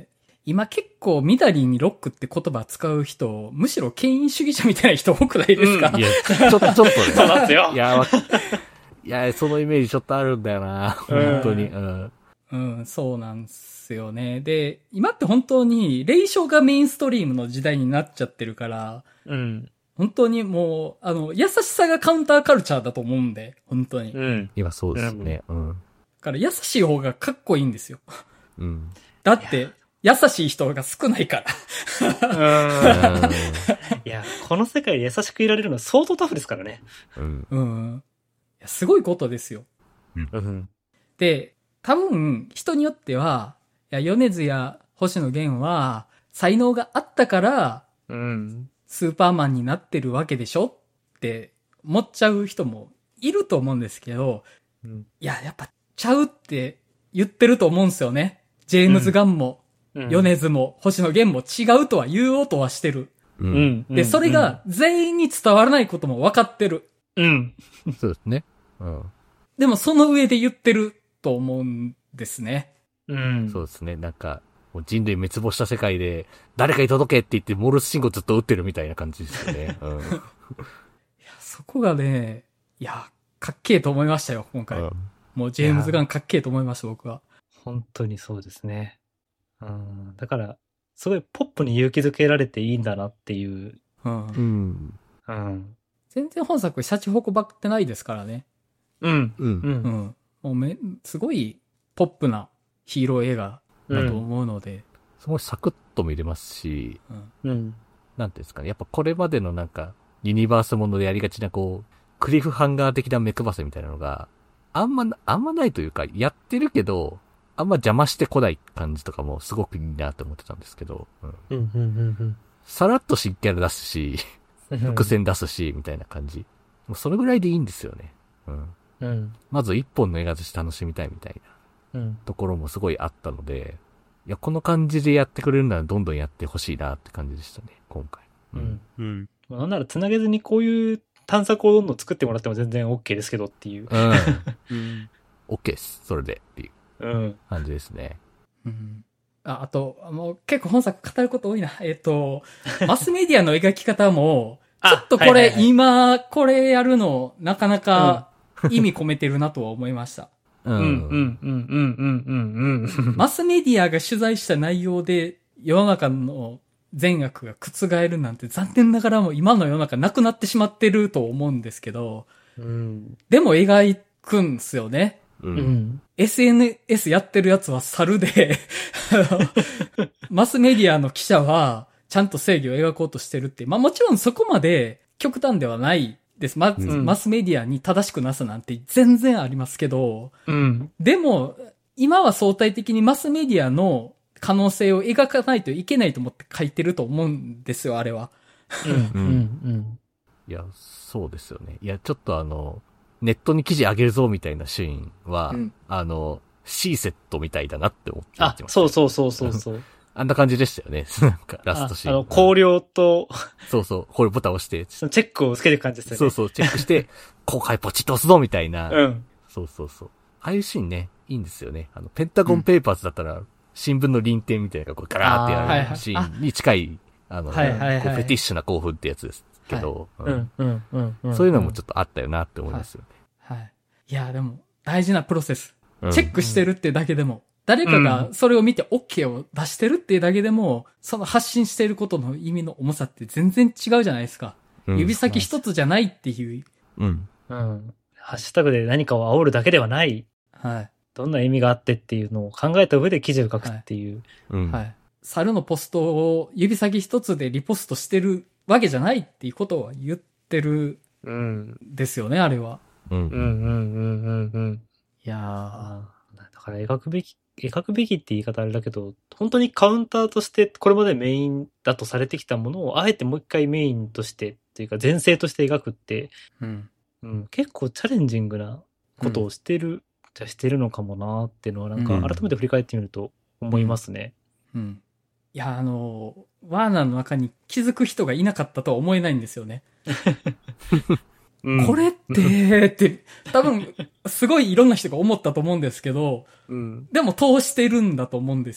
今結構みだりにロックって言葉使う人、むしろ権威主義者みたいな人多くないですか？ うんいや、ちょっと、ちょっとね。 そうなんですよいや、わいや、そのイメージちょっとあるんだよな。本当に。うん。 うん、そうなんですよね。で、今って本当に、霊障がメインストリームの時代になっちゃってるから、 うん。 本当にもう、あの、優しさがカウンターカルチャーだと思うんで、本当に。だうん。 今そうですね。うん。 から優しい方がかっこいいんですよ。 うん。 だって、優しい人が少ないから。 うん。いや、この世界で優しくいられるのは相当タフですからね。 うん。 うん。いやすごいことですよ。 うん。 で、多分、人によっては、いや、米津や星野源は、才能があったから、 うん。 スーパーマンになってるわけでしょって思っちゃう人もいると思うんですけど、 うん。 いや、やっぱちゃうって言ってると思うんですよね。ジェームズ・ガンも、 うん。 米津も、星野源も違うとは言おうとはしてる。 う。 うんん。 で、それが全員に伝わらないことも分かってる。 うん。 そうですね。うん。 でもその上で言ってると思うんですね。 うん。 そうですね。なんか、もう人類滅亡した世界で、誰かに届けって言って、モールス信号ずっと打ってるみたいな感じですよね。うん。 いや、そこがね、いや、かっけえと思いましたよ、今回。 うんもうジェームズ・ガンかっけえと思いました、僕は。 本当にそうですね。うん。だから、すごいポップに勇気づけられていいんだなっていう。 うんう。ん。 うん。 全然本作、シャチホコばってないですからね。 うん。 うん。 う。 うんん。もうめ、すごいポップなヒーロー映画だと思うので。 すごいサクッと見れますし、 うん。 うん。 なんていうんですかね。やっぱこれまでのなんか、ユニバースものでやりがちなこう、クリフハンガー的な目配せみたいなのが、あんま、あんまないというか、やってるけど、あんま邪魔してこない感じとかもすごくいいなと思ってたんですけど、うん、 うん。うん。 さらっと新キャラ出すし、 うん。 伏線出すし、みたいな感じ。もうそれぐらいでいいんですよね。うん。 うん。 まず一本の映画として楽しみたいみたいなうん。 ところもすごいあったので、いや、この感じでやってくれるならどんどんやってほしいなって感じでしたね、今回。 う。ん。 うん。 なんなら繋げずにこういう探索をどんどん作ってもらっても全然 OK ですけどっていう。 うん。 うん。 OK です。それでっていううん。 感じですね。 うん。あ、あと、もう結構本作語ること多いな。えっと、マスメディアの描き方も、ちょっとこれ、 はいはいはい今、これやるの、なかなか意味込めてるなとは思いました。 ううん。うん。うん。うん。うん。うん。 マスメディアが取材した内容で世の中の善悪が覆るなんて残念ながらも今の世の中なくなってしまってると思うんですけど、 うん。 でも描くんすよね。 う。 うんん。 エスエヌエス やってるやつは猿で、あのマスメディアの記者はちゃんと正義を描こうとしてるって。まあもちろんそこまで極端ではないです。ま、 うんマスメディアに正しくなすなんて全然ありますけど、 うん。 でも、今は相対的にマスメディアの可能性を描かないといけないと思って書いてると思うんですよ、あれは。 うん。うん。 いや、そうですよね。いや、ちょっとあの、ネットに記事上げるぞみたいなシーンは、 うんあの、C セットみたいだなって思って見あて、ました。 そうそうそうそうそう。 あんな感じでしたよね。なんか、ラストシーン。 あの、光量と、 そうそう、これボタン押して、 チェックをつけていく感じですよね。 そうそう、チェックして、公開ポチッと押すぞみたいな。 うん。 そうそうそう。ああいうシーンね、いいんですよね。あの、ペンタゴンペーパーズだったら、新聞の臨転みたいなのがこうガラーってあーはいはいやるシーンに近い、あの、 はいはいはいこうフェティッシュな興奮ってやつですけど、 ううんん。うん。うん。うん。 そういうのもちょっとあったよなって思いますよね。 はい。いや、でも、大事なプロセス。 うんチェックしてるってだけでも、誰かがそれを見て OK を出してるっていうだけでも、その発信していることの意味の重さって全然違うじゃないですか。 うん指先一つじゃないっていう。 うん。 うん。ハッシュタグで何かを煽るだけではない。 はい。 どんな意味があってっていうのを考えた上で記事を書くっていう。 うん。 はい。猿のポストを指先一つでリポストしてるわけじゃないっていうことは言ってるうん。 んですよね、あれは。 うん。 うん。うん。うん。うん。うん。 いやー。 あーだから描くべき、描くべきって言い方あれだけど、本当にカウンターとしてこれまでメインだとされてきたものをあえてもう一回メインとしてっていうか前世として描くって、 うん。 うん、結構チャレンジングなことをしてる、じゃしてるのかもなっていうのはなんかうん改めて振り返ってみると思いますね。 うん。いや、あの、ワーナーの中に気づく人がいなかったとは思えないんですよね。 うんこれって、って、多分、すごいいろんな人が思ったと思うんですけど、 うん。 でも通してるんだと思うんですよ。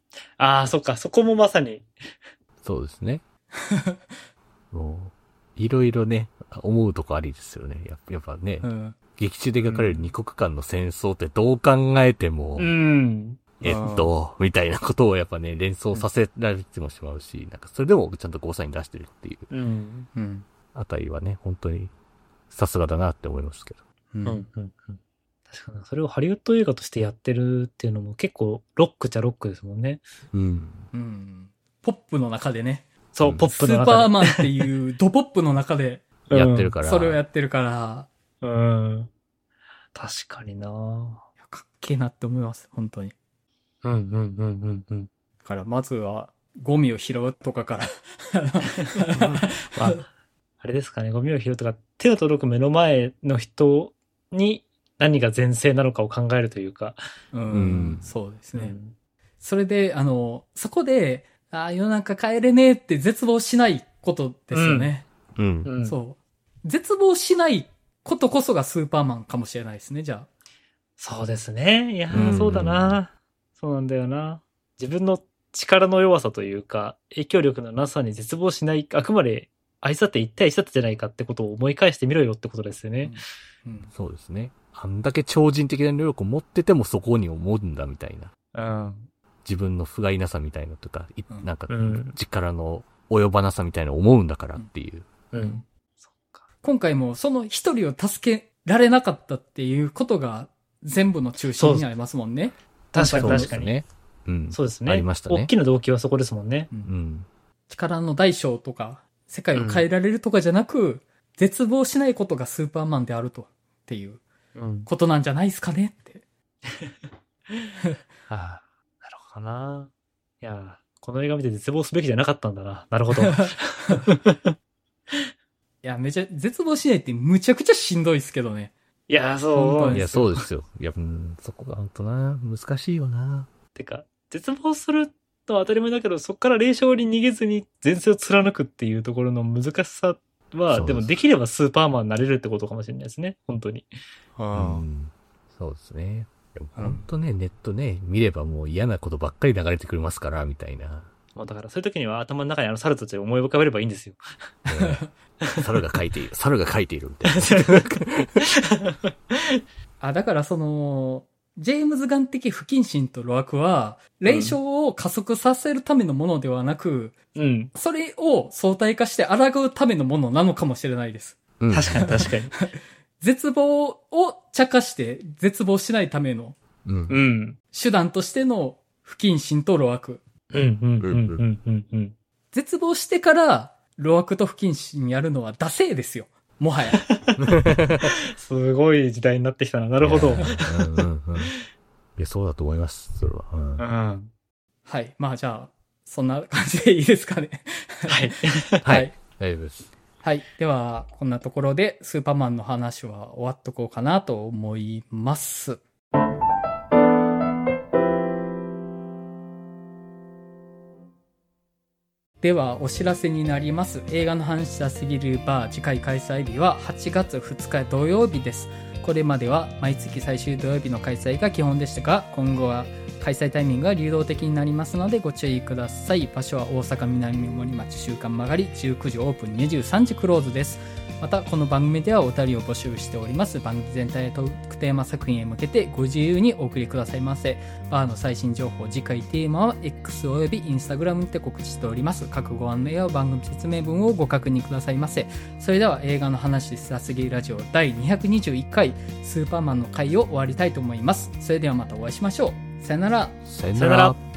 ああ、そっか、そこもまさに。 そうですね。もう、いろいろね、思うとこありですよね。やっぱやっぱね、 うん。 劇中で描かれる二国間の戦争ってどう考えても、 うん。 えっと、みたいなことをやっぱね、連想させられてもしまうし、なんかそれでもちゃんとゴーサイン出してるっていううん。 うん。 あたりはね、本当にさすがだなって思いますけど。 ううん。うん。うん確かに、それをハリウッド映画としてやってるっていうのも結構ロックっちゃロックですもんね。 うん。 うん。ポップの中でね、 そう、 うんポッスプの中で。 ーパーマンっていうドポップの中で、 うんやってるから。 それをやってるから、 うん。確かになかっけえなって思います、本当に。 うんうんうんうんうん。 だからまずは、ゴミを拾うとかから。 まあ、あれですかね、ゴミを拾うとか、手の届く目の前の人に何が善性なのかを考えるというか。 うん、 うんそうですね。 うんそれで、あの、そこで、ああ、世の中帰れねえって絶望しないことですよね。 うん。 うん。 そう。絶望しないことこそがスーパーマンかもしれないですね、じゃあ。 そうですね。いやー、 うんそうだな。そうなんだよな。自分の力の弱さというか、影響力のなさに絶望しない、あくまで、あいつだって一対一だったじゃないかってことを思い返してみろよってことですよね。 うん。 そうですね。あんだけ超人的な能力を持っててもそこに思うんだみたいな。 うん。 自分の不甲斐なさみたいなとか、いうんなんかうん。 力の及ばなさみたいな思うんだからっていう。 うん。そっか。 今回もその一人を助けられなかったっていうことが全部の中心になりますもんね。 確かにそう確かに。 ですね。うん。 そうですね。 ありましたね大きな動機はそこですもんね。 ううんん。 力の大小とか、世界を変えられるとかじゃなく、絶望しないことがスーパーマンであると、っていううん。 ことなんじゃないですかねって。 ああ、なるほどな。いやー、この映画見て絶望すべきじゃなかったんだな。なるほど。 いや、めちゃ、絶望しないってむちゃくちゃしんどいですけどね。 いやー、 本そう。 当にいや、そうですよ。いや、うん、そこが本当な、難しいよな。 てか、絶望するのは当たり前だけど、そこから霊障に逃げずに前世を貫くっていうところの難しさは、 そうですでもできればスーパーマンになれるってことかもしれないですね。本当に。 うあん。そうですね。でも本当ね、ネットね、見ればもう嫌なことばっかり流れてくれますから、みたいな。 もうだからそういう時には頭の中にあの猿たちを思い浮かべればいいんですよ。 ね、猿が書いている。猿が書いているみたいな。 あ、だからその、ジェームズ・ガン的不謹慎とロアクは、霊障を加速させるためのものではなく、 うん。 それを相対化して抗うためのものなのかもしれないです。 うん、 確かに確かに。 絶望を茶化して絶望しないためのうん。 うん。 手段としての不謹慎とロアク。 うん、うん、うん、うん、うん、うん。 絶望してから、ロアクと不謹慎やるのはダセーですよ。もはや。 すごい時代になってきたな。なるほど。 いやうんうんうん。いや、そうだと思います、それは。うんうん。ははい。まあじゃあ、そんな感じでいいですかね。 い。 ははいい。 大丈夫です。 はい。では、こんなところでスーパーマンの話は終わっとこうかなと思います。では、お知らせになります。映画の話したすぎるバー次回開催日ははちがつふつか土曜日です。これまでは毎月最終土曜日の開催が基本でしたが、今後は開催タイミングが流動的になりますのでご注意ください。場所は大阪南森町週刊曲がり、じゅうくじオープン、にじゅうさんじクローズです。またこの番組ではお便りを募集しております。番組全体のトークテーマ作品へ向けてご自由にお送りくださいませ。バーの最新情報、次回テーマは X および Instagram にて告知しております。各ご案内や番組説明文をご確認くださいませ。それでは映画の話したすぎるラジオだいにひゃくにじゅういっかいスーパーマンの回を終わりたいと思います。それではまたお会いしましょう。さよなら。 さよさよなら。